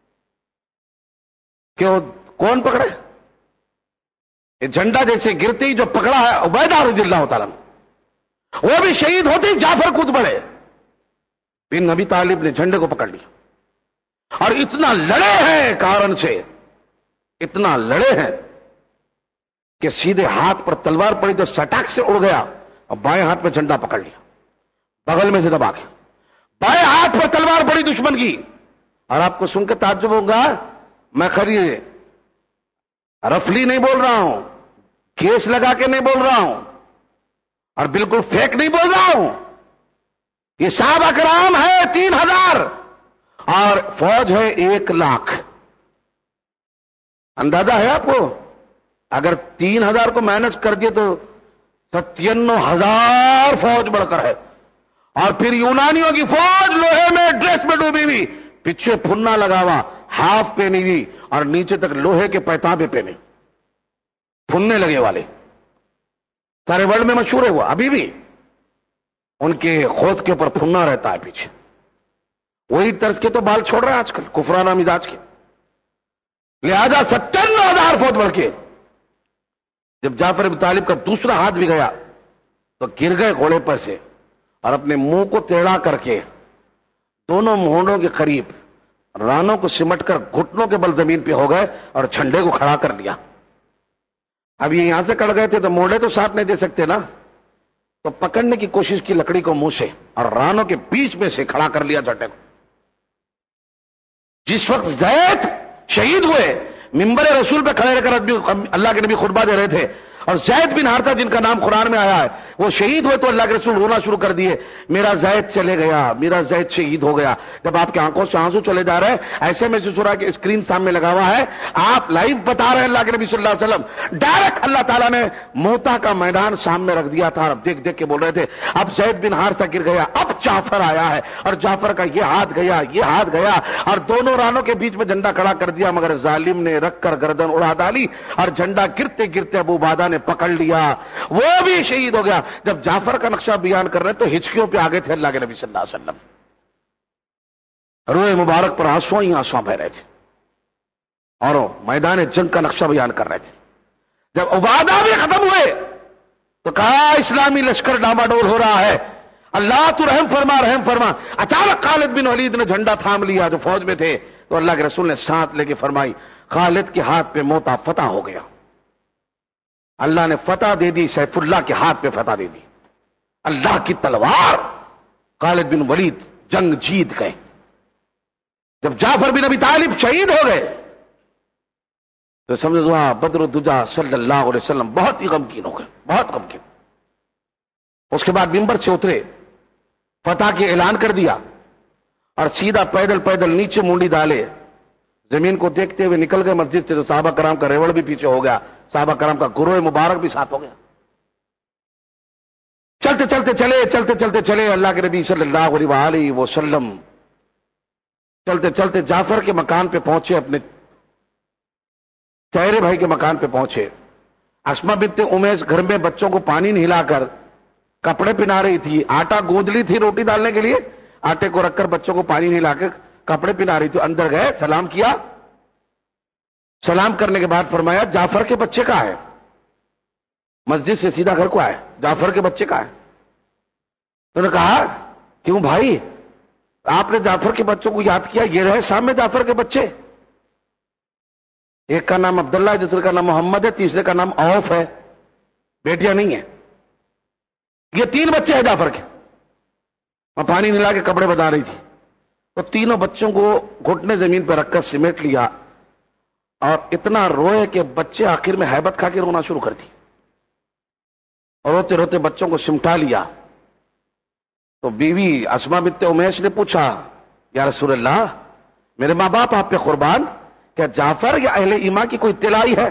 کہ وہ کون پکڑے؟ یہ جھنڈا جیسے گرتے ہی جو پکڑا ہے عبیدہ رضی اللہ تعالیٰ، وہ بھی شہید ہوتے ہی جعفر کود پڑے. بن نبی طالب نے جھنڈے کو پکڑ لیا اور اتنا لڑے ہیں کارن سے، اتنا لڑے ہیں کہ سیدھے ہاتھ پر تلوار پڑی تو سٹاک سے اڑ گیا اور بائیں ہاتھ میں جھنڈا پکڑ لیا، بغل میں سے دبا کے. بائیں ہاتھ پر تلوار پڑی دشمن کی. اور آپ کو سن کے تعجب ہوگا، میں خری رفلی نہیں بول رہا ہوں، کیس لگا کے نہیں بول رہا ہوں، اور بالکل فیک نہیں بول رہا ہوں. یہ صحابہ کرام ہے تین ہزار اور فوج ہے ایک لاکھ. اندازہ ہے آپ کو؟ اگر تین ہزار کو مائنس کر دیے تو ستینو ہزار فوج بڑھ کر ہے. اور پھر یونانیوں کی فوج لوہے میں ڈریس میں ڈوبی ہوئی، پیچھے پھنا لگا ہوا، ہاف پہنی ہوئی اور نیچے تک لوہے کے پیتابے پہنے، پھننے لگے والے. سارے ورلڈ میں مشہور ہے وہ، ابھی بھی ان کے خود کے اوپر پھنا رہتا ہے پیچھے. وہی طرز کے تو بال چھوڑ رہے ہیں آج کل کفرانہ مزاج کے. لہذا ستانوے ہزار فوج بڑھ کے جب جعفر ابن طالب کا دوسرا ہاتھ بھی گیا تو گر گئے گھوڑے پر سے اور اپنے منہ کو ٹیڑھا کر کے دونوں مہونڈوں کے قریب رانوں کو سمٹ کر گھٹنوں کے بل زمین پہ ہو گئے اور جھنڈے کو کھڑا کر لیا. اب یہ یہاں سے کڑ گئے تھے تو موڑے تو ساتھ نہیں دے سکتے نا، تو پکڑنے کی کوشش کی لکڑی کو منہ سے اور رانوں کے بیچ میں سے کھڑا کر لیا جھنڈے کو. جس وقت زید شہید ہوئے منبر رسول پہ کھڑے رہ کر اللہ کے نبی خطبہ دے رہے تھے اور زید بن حارثہ جن کا نام قرآن میں آیا ہے وہ شہید ہوئے تو اللہ کے رسول رونا شروع کر دیے، میرا زید چلے گیا، میرا زید شہید ہو گیا. جب آپ کی آنکھوں سے آنسو چلے جا رہے ہیں ایسے میں سورہ کے اسکرین سامنے لگا ہوا ہے، آپ لائیو بتا رہے ہیں اللہ کے نبی صلی اللہ علیہ وسلم، ڈائریکٹ اللہ تعالیٰ نے موتا کا میدان سامنے رکھ دیا تھا اور دیکھ دیکھ کے بول رہے تھے اب زید بن حارثہ گر گیا، اب جعفر آیا ہے اور جعفر کا یہ ہاتھ گیا یہ ہاتھ گیا اور دونوں رانوں کے بیچ میں جھنڈا کھڑا کر دیا، مگر ظالم نے رکھ کر گردن اڑا ڈالی اور جھنڈا گرتے گرتے ابو عبادہ نے پکڑ لیا، وہ بھی شہید ہو گیا. جب جعفر کا نقشہ بیان کر رہے تو ہچکیوں پہ آگے تھے اللہ کے نبی صلی اللہ علیہ وسلم، روئے مبارک پر آنسو ہی آنسو بہ رہے تھے اور میدان جنگ کا نقشہ بیان کر رہے تھے. جب عبادہ بھی ختم ہوئے تو کہا اسلامی لشکر ڈاماڈول ہو رہا ہے، اللہ تو رحم فرما رحم فرما. اچانک خالد بن ولید نے جھنڈا تھام لیا جو فوج میں تھے تو اللہ کے رسول نے ساتھ لے کے فرمائی خالد کے ہاتھ پہ موتا فتح ہو گیا. اللہ نے فتح دے دی، سیف اللہ کے ہاتھ پہ فتح دے دی، اللہ کی تلوار. خالد بن ولید جنگ جیت گئے. جب جعفر بن ابی طالب شہید ہو گئے تو سمجھو بدر الدجا صلی اللہ علیہ وسلم بہت ہی غمگین ہو گئے، بہت غمگین. اس کے بعد ممبر سے اترے، فتح کے اعلان کر دیا اور سیدھا پیدل پیدل نیچے مونڈی ڈالے، زمین کو دیکھتے ہوئے نکل گئے مسجد سے، تو صحابہ کرام کا ریوڑ بھی پیچھے ہو گیا، صحابہ کرام کا گروہ مبارک بھی ساتھ ہو گیا۔ چلتے چلتے چلے چلتے چلتے چلے اللہ کے نبی صلی اللہ علیہ وآلہ وسلم چلتے چلتے جعفر کے مکان پہ پہنچے، اپنے چہرے بھائی کے مکان پہ پہنچے۔ اسما بنت امیس گھر میں بچوں کو پانی نہلا کر کپڑے پہنا رہی تھی، آٹا گوندھ لی تھی روٹی ڈالنے کے لیے، آٹے کو رکھ کر بچوں کو پانی نہلا کے کپڑے پہنا رہی تھی۔ اندر گئے، سلام کیا، سلام کرنے کے بعد فرمایا جعفر کے بچے کہاں ہے؟ مسجد سے سیدھا گھر کو آئے، جعفر کے بچے کہاں ہے؟ تو نے کہا کیوں بھائی، آپ نے جعفر کے بچوں کو یاد کیا؟ یہ رہے سامنے جعفر کے بچے، ایک کا نام عبداللہ ہے، دوسرے کا نام محمد ہے، تیسرے کا نام عوف ہے، بیٹیاں نہیں ہیں، یہ تین بچے ہیں جعفر کے۔ اور پانی نلا کے کپڑے بتا رہی تھی، تو تینوں بچوں کو گھٹنے زمین پہ رکھ کر سمیٹ لیا اور اتنا روئے کہ بچے آخر میں ہیبت کھا کے رونا شروع کر دی، اور روتے روتے بچوں کو سمٹا لیا۔ تو بیوی اسما بنت امیس نے پوچھا یا رسول اللہ، میرے ماں باپ آپ پہ قربان، کیا جعفر یا اہل ایمان کی کوئی اطلاع ہے؟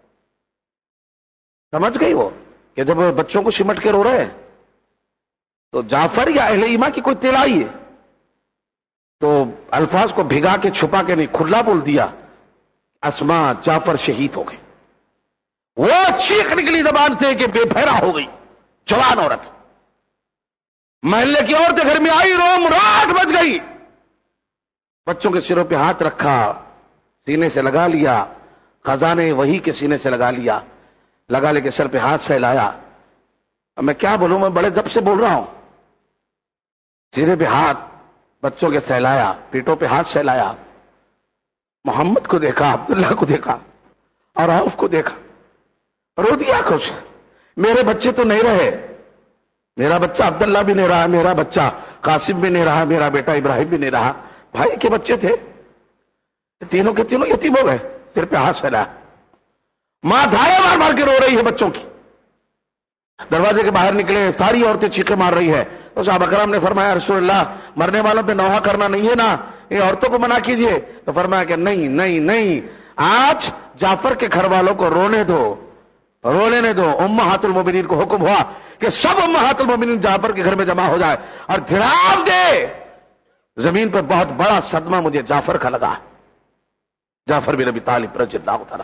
سمجھ گئی وہ کہ جب بچوں کو سمٹ کے رو رہے ہیں تو جعفر یا اہل ایمان کی کوئی اطلاع ہے؟ تو الفاظ کو بھگا کے چھپا کے نہیں، کھلا بول دیا، اسما جعفر شہید ہو گئے۔ وہ چیخ نکلی زبان سے کہ بے پھیرا ہو گئی، جوان عورت، محلے کی عورتیں گھر میں آئی، روم راٹ بج گئی، بچوں کے سروں پہ ہاتھ رکھا، سینے سے لگا لیا، خزانے وہی کے سینے سے لگا لیا، لگا لے کے سر پہ ہاتھ سہلایا۔ اب میں کیا بولوں، میں بڑے ضبط سے بول رہا ہوں، سینے پہ ہاتھ بچوں کے سہلایا، پیٹوں پہ ہاتھ سہلایا، محمد کو دیکھا، عبداللہ کو دیکھا اور عوف کو دیکھا، رو دیا خوش، میرے بچے تو نہیں رہے، میرا بچہ عبداللہ بھی نہیں رہا، میرا بچہ قاسم بھی نہیں رہا، میرا بیٹا ابراہیم بھی نہیں رہا، بھائی کے بچے تھے، تینوں کے تینوں یتیم ہو گئے۔ سر پہ ہاتھ سہلایا، ماں دھارے مار مار کے رو رہی ہے بچوں کی۔ دروازے کے باہر نکلے، ساری عورتیں چیخیں مار رہی ہے، تو صحابہ کرام نے فرمایا رسول اللہ، مرنے والوں پہ نوحہ کرنا نہیں ہے نا، یہ عورتوں کو منع کیجئے۔ تو فرمایا کہ نہیں نہیں نہیں، آج جعفر کے گھر والوں کو رونے دو، رو لینے دو۔ امہات المومنین کو حکم ہوا کہ سب امہات المومنین جعفر کے گھر میں جمع ہو جائے اور دھڑام دے، زمین پر بہت بڑا صدمہ مجھے جعفر کا لگا ہے، جعفر بن ابی طالب رضی اللہ تعالی۔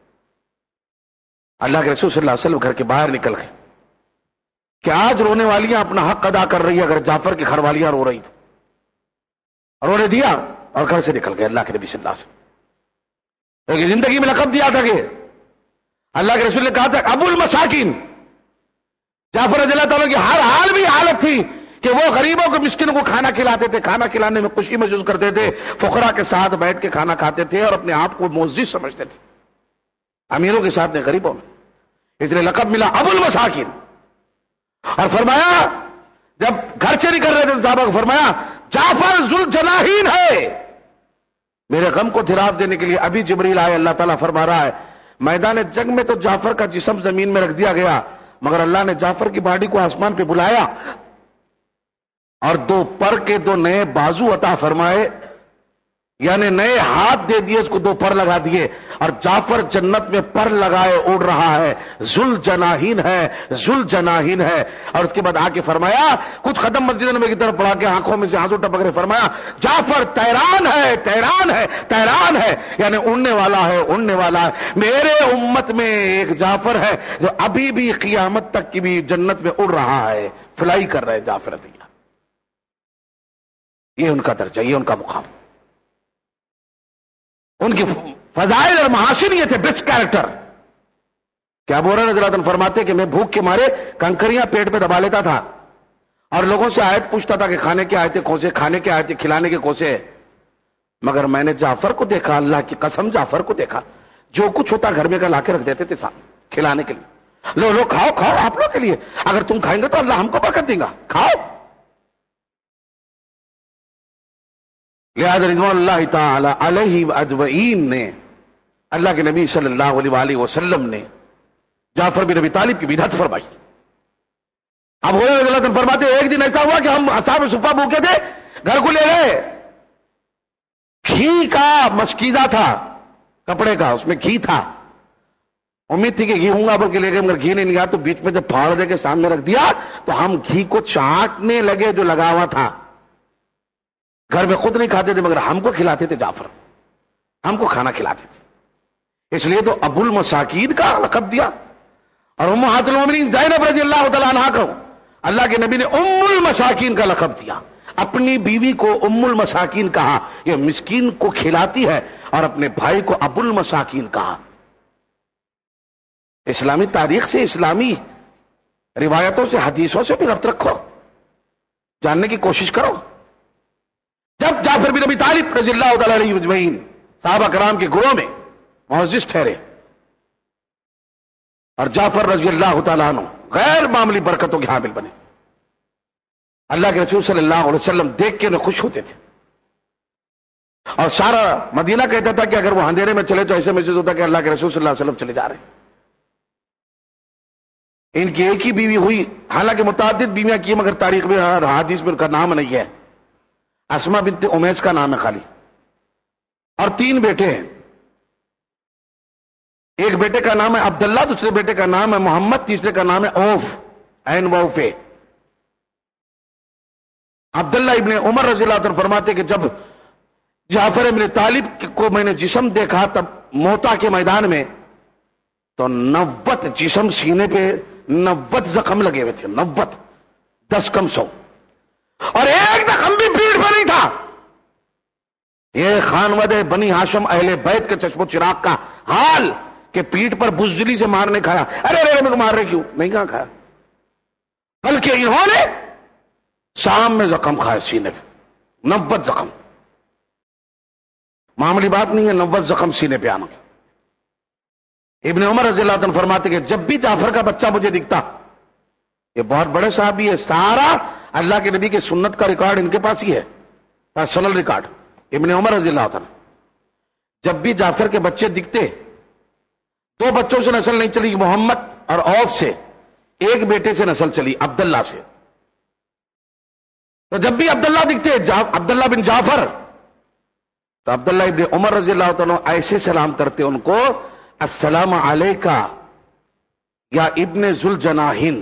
اللہ کے رسول صلی اللہ علیہ وسلم گھر کے باہر نکل گئے کہ آج رونے والیاں اپنا حق ادا کر رہی ہے، اگر جعفر کی گھر والیاں رو رہی تو رونے دیا اور گھر سے نکل گئے۔ اللہ کے نبی صلی اللہ علیہ وسلم ایک زندگی میں لقب دیا تھا کہ اللہ کے رسول نے کہا تھا ابو المساکین، جعفر رضی اللہ تعالیٰ کی ہر حال بھی حالت تھی کہ وہ غریبوں کو مسکینوں کو کھانا کھلاتے تھے، کھانا کھلانے میں خوشی محسوس کرتے تھے، فقراء کے ساتھ بیٹھ کے کھانا کھاتے تھے اور اپنے آپ کو معزز سمجھتے تھے، امیروں کے ساتھ نہیں غریبوں میں، اس لیے لقب ملا ابو المساکین۔ اور فرمایا جب گھر سے نکل رہے تھے صحابہ کو فرمایا جعفر ذوالجناحین ہے، میرے غم کو دھراو دینے کے لیے ابھی جبریل آئے۔ اللہ تعالیٰ فرما رہا ہے میدان جنگ میں تو جعفر کا جسم زمین میں رکھ دیا گیا، مگر اللہ نے جعفر کی باڈی کو آسمان پہ بلایا اور دو پر کے دو نئے بازو عطا فرمائے، یعنی نئے ہاتھ دے دیے، اس کو دو پر لگا دیے، اور جعفر جنت میں پر لگائے اڑ رہا ہے، ذوالجناحین ہے، ذوالجناحین ہے۔ اور اس کے بعد آ کے فرمایا کچھ ختم مسجد نبوی کی طرف پڑھا کے آنکھوں میں سے آنسو ٹپک رہے، فرمایا جعفر طیران ہے، طیران ہے، طیران ہے، یعنی اڑنے والا ہے، اڑنے والا ہے۔ میرے امت میں ایک جعفر ہے جو ابھی بھی قیامت تک کی بھی جنت میں اڑ رہا ہے، فلائی کر رہے جعفر رضی اللہ۔ یہ ان کا درجہ، یہ ان کا مقام، ان کی فضائل اور محاسن یہ تھے، بیسٹ کیریکٹر۔ کیا ابو ہریرہ رضی اللہ عنہ فرماتے کہ میں بھوک کے مارے کنکریاں پیٹ پہ دبا لیتا تھا اور لوگوں سے آیت پوچھتا تھا کہ کھانے کے آئے تھے کون سے، کھانے کے آئے تھے، کھلانے کے کون سے، مگر میں نے جعفر کو دیکھا، اللہ کی قسم جعفر کو دیکھا، جو کچھ ہوتا گھر میں کا لا کے رکھ دیتے تھے ساتھ کھلانے کے لیے، لو لو کھاؤ کھاؤ آپ لوگ کے لیے، اگر تم کھائیں گے تو اللہ ہم کو برکت دے گا، کھاؤ۔ لہذا رضوان اللہ تعالی علیہ اجمعین نے، اللہ کے نبی صلی اللہ علیہ وآلہ وسلم نے جعفر بن ابی طالب کی بدعت فرمائی۔ اب ہو رضی اللہ عنہ فرماتے ایک دن ایسا ہوا کہ ہم اصحاب صفہ بھوکے تھے، گھر کو لے گئے، گھی کا مشکیزہ تھا کپڑے کا، اس میں گھی تھا، امید تھی کہ گھی ہوں گا بول کے لے گئے، مگر گھی نہیں نکلا، تو بیچ میں جب پھاڑ دے کے سامنے رکھ دیا تو ہم گھی کو چاٹنے لگے جو لگا ہوا تھا. گھر میں خود نہیں کھاتے تھے مگر ہم کو کھلاتے تھے، جعفر ہم کو کھانا کھلاتے تھے، اس لیے تو ابو المساکین کا لقب دیا. اور امہات المومنین زینب رضی اللہ تعالیٰ عنہا کو اللہ کے نبی نے ام المساکین کا لقب دیا، اپنی بیوی کو ام المساکین کہا، یہ مسکین کو کھلاتی ہے، اور اپنے بھائی کو ابو المساکین کہا. اسلامی تاریخ سے، اسلامی روایتوں سے، حدیثوں سے بھی ربط رکھو، جاننے کی کوشش کرو. جب جعفر بن ابی طالب رضی اللہ تعالی علیہ اجمعین صحابہ کرام کے گروہ میں معزز ٹھہرے، اور جعفر رضی اللہ تعالیٰ عنہ غیر معمولی برکتوں کے حامل بنے، اللہ کے رسول صلی اللہ علیہ وسلم دیکھ کے انہیں خوش ہوتے تھے، اور سارا مدینہ کہتا تھا کہ اگر وہ اندھیرے میں چلے تو ایسے محسوس ہوتا کہ اللہ کے رسول صلی اللہ علیہ وسلم چلے جا رہے ہیں. ان کی ایک ہی بیوی ہوئی، حالانکہ متعدد بیویاں کی مگر تاریخ میں اور حدیث میں ان کا نام نہیں ہے. اسما بنت امیس کا نام ہے خالی، اور تین بیٹے ہیں. ایک بیٹے کا نام ہے عبداللہ، دوسرے بیٹے کا نام ہے محمد، تیسرے کا نام ہے اوف، این ووفے. عبداللہ ابن عمر رضی اللہ عنہ فرماتے کہ جب جعفر ابن طالب کو میں نے جسم دیکھا تب موتا کے میدان میں، تو نوت جسم سینے پہ نوت زخم لگے ہوئے تھے، نوت، دس کم سو، اور ایک زخم بھی پیٹھ پر نہیں تھا. یہ خانواد بنی ہاشم اہل بیت کے چشم و چراغ کا حال کہ پیٹھ پر بزدلی سے مارنے کھایا. ارے ارے میرے کو مار رہے کیوں؟ نہیں کہاں کھایا، بلکہ انہوں نے شام میں زخم کھائے سینے پہ، نوت زخم. معمولی بات نہیں ہے نوت زخم سینے پہ آنا. ابن عمر رضی اللہ عنہ فرماتے کہ جب بھی جعفر کا بچہ مجھے دکھتا، یہ بہت بڑے صحابی ہے، سارا اللہ کے نبی کے سنت کا ریکارڈ ان کے پاس ہی ہے، پرسنل ریکارڈ. ابن عمر رضی اللہ عنہ جب بھی جعفر کے بچے دکھتے، دو بچوں سے نسل نہیں چلی، محمد اور اوف سے، ایک بیٹے سے نسل چلی، عبداللہ سے. تو جب بھی عبداللہ دکھتے، عبداللہ بن جعفر، تو عبداللہ ابن عمر رضی اللہ عنہ ایسے سلام کرتے ان کو، السلام علیکہ یا ابن ذوالجناحین،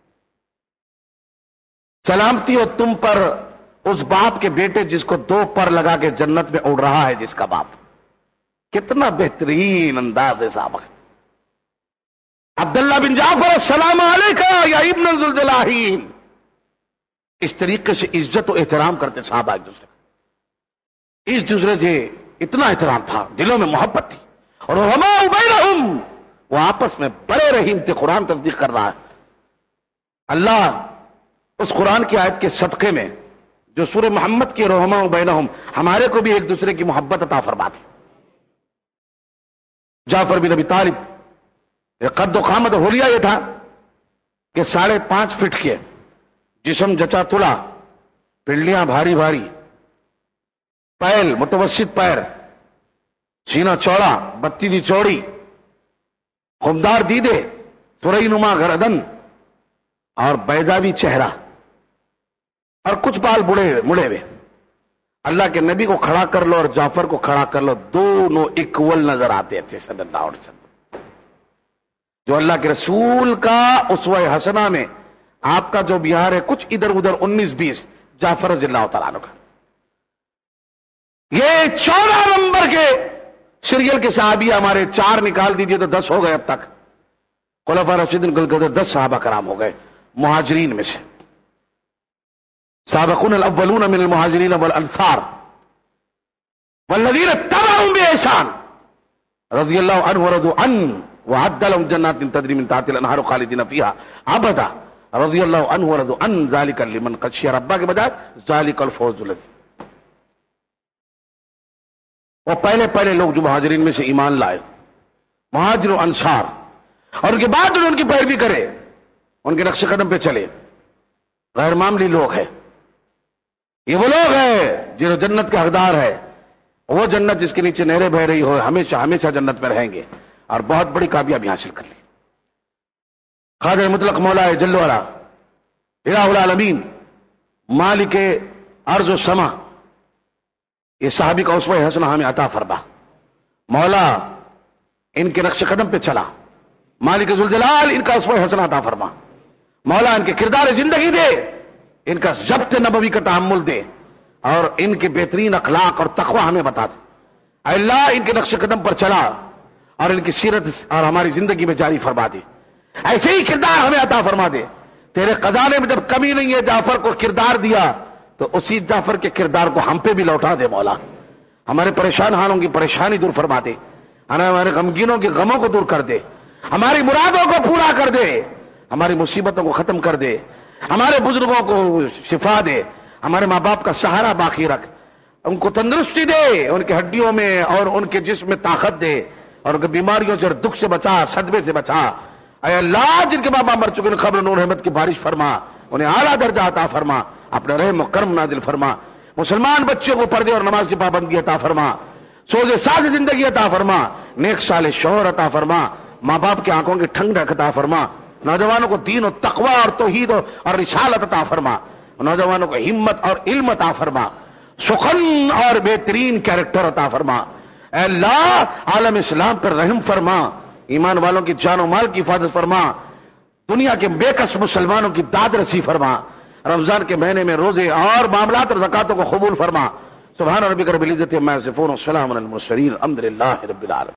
سلامتی ہو تم پر اس باپ کے بیٹے جس کو دو پر لگا کے جنت میں اڑ رہا ہے، جس کا باپ. کتنا بہترین انداز ہے صاحب. عبداللہ بن جعفر السلام علیکہ یا ابن ذوالجناحین، اس طریقے سے عزت و احترام کرتے صحابہ ایک دوسرے کا. اس دوسرے سے اتنا احترام تھا، دلوں میں محبت تھی. اور وما بینہم، وہ آپس میں بڑے رحیم تھے. قرآن تصدیق کر رہا ہے. اللہ اس قرآن کی آیت کے صدقے میں جو سورہ محمد کی رحمہ بینہم، ہمارے کو بھی ایک دوسرے کی محبت عطا فرما دی. جعفر بن ابی طالب قد و قامت حلیہ یہ تھا کہ ساڑھے پانچ فٹ کے، جسم جچا تلا، پنڈلیاں بھاری بھاری، پیل متوسط پیر، سینہ چوڑا، بتیجی چوڑی، خمدار دیدے، سرئی نما گردن، اور بیضاوی چہرہ، اور کچھ بال بڑے مڑے ہوئے. اللہ کے نبی کو کھڑا کر لو اور جعفر کو کھڑا کر لو، دونوں اکول نظر آتے تھے صلی اللہ علیہ وسلم. جو اللہ کے رسول کا اسوہ حسنہ میں آپ کا جو بہار ہے کچھ ادھر ادھر انیس بیس، جعفر رضی اللہ تعالیٰ عنہ کا. یہ چودہ نمبر کے سیریل کے صحابی ہمارے، چار نکال دیجئے تو دس ہو گئے. اب تک خلفاء راشدین کے دس صحابہ کرام ہو گئے مہاجرین میں سے. سابقون الاولون من المہاجرین والانصار والذین اتبعوا بإحسان رضی اللہ عنہ ورضوا عنہ وأعد لهم جنات تجری من تحتها الانہار خالدین فیہا ابدا رضی اللہ عنہ ورضوا عنہ ذلک لمن خشی ربہ کے بجائے ذلک الفوز العظیم. وہ پہلے پہلے لوگ جو مہاجرین میں سے ایمان لائے، مہاجر و انصار، اور ان کے بعد جو ان کی پیروی کرے، ان کے نقش قدم پہ چلے، غیر معمولی لوگ ہیں. یہ وہ لوگ ہیں جنہوں جنت کے حقدار ہے، وہ جنت جس کے نیچے نہریں بہ رہی ہو، ہمیشہ ہمیشہ جنت میں رہیں گے اور بہت بڑی کامیابی حاصل کر لی. خواجہ مطلق مولا جل وعلا الہ العالمین مالک ارض و سما، یہ صحابی کا اسوہ حسنہ ہمیں عطا فرما، مولا ان کے نقش قدم پہ چلا، مالک ذوالجلال ان کا اسوہ حسنہ عطا فرما، مولا ان کے کردار زندگی دے، ان کا ضبط نبوی کا تحمل دے، اور ان کے بہترین اخلاق اور تقوی ہمیں بتا دے۔ اے اللہ ان کے نقش قدم پر چلا اور ان کی سیرت اور ہماری زندگی میں جاری فرما دے، ایسے ہی کردار ہمیں عطا فرما دے۔ تیرے خزانے میں جب کمی نہیں ہے، جعفر کو کردار دیا تو اسی جعفر کے کردار کو ہم پہ بھی لوٹا دے مولا، ہمارے پریشان حالوں کی پریشانی دور فرما دے، ہمارے غمگینوں کے غموں کو دور کر دے، ہماری مرادوں کو پورا کر دے، ہماری مصیبتوں کو ختم کر دے، ہمارے بزرگوں کو شفا دے، ہمارے ماں باپ کا سہارا باقی رکھ، ان کو تندرستی دے، ان کے ہڈیوں میں اور ان کے جسم میں طاقت دے، اور ان کے بیماریوں سے اور دکھ سے بچا، صدمے سے بچا۔ اے اللہ جن کے ماں باپ مر چکے ہیں، قبر نور رحمت کی بارش فرما، انہیں اعلیٰ درجہ عطا فرما، اپنے رحم و کرم نازل فرما، مسلمان بچوں کو پردے اور نماز کی پابندی عطا فرما، سوز ساز زندگی عطا فرما، نیک صالح شوہر عطا فرما، ماں باپ کی آنکھوں کی ٹھنڈک عطا فرما، نوجوانوں کو دین و تقوی اور توحید اور رسالت عطا فرما، نوجوانوں کو ہمت اور علم عطا فرما، سخن اور بہترین کیریکٹر عطا فرما۔ اے اللہ عالم اسلام پر رحم فرما، ایمان والوں کی جان و مال کی حفاظت فرما، دنیا کے بے کس مسلمانوں کی داد رسی فرما، رمضان کے مہینے میں روزے اور معاملات اور زکاتوں کو قبول فرما۔ سبحان ربک رب العزت عما یصفون، والسلام علی المرسلین، الحمد للہ رب العالمین۔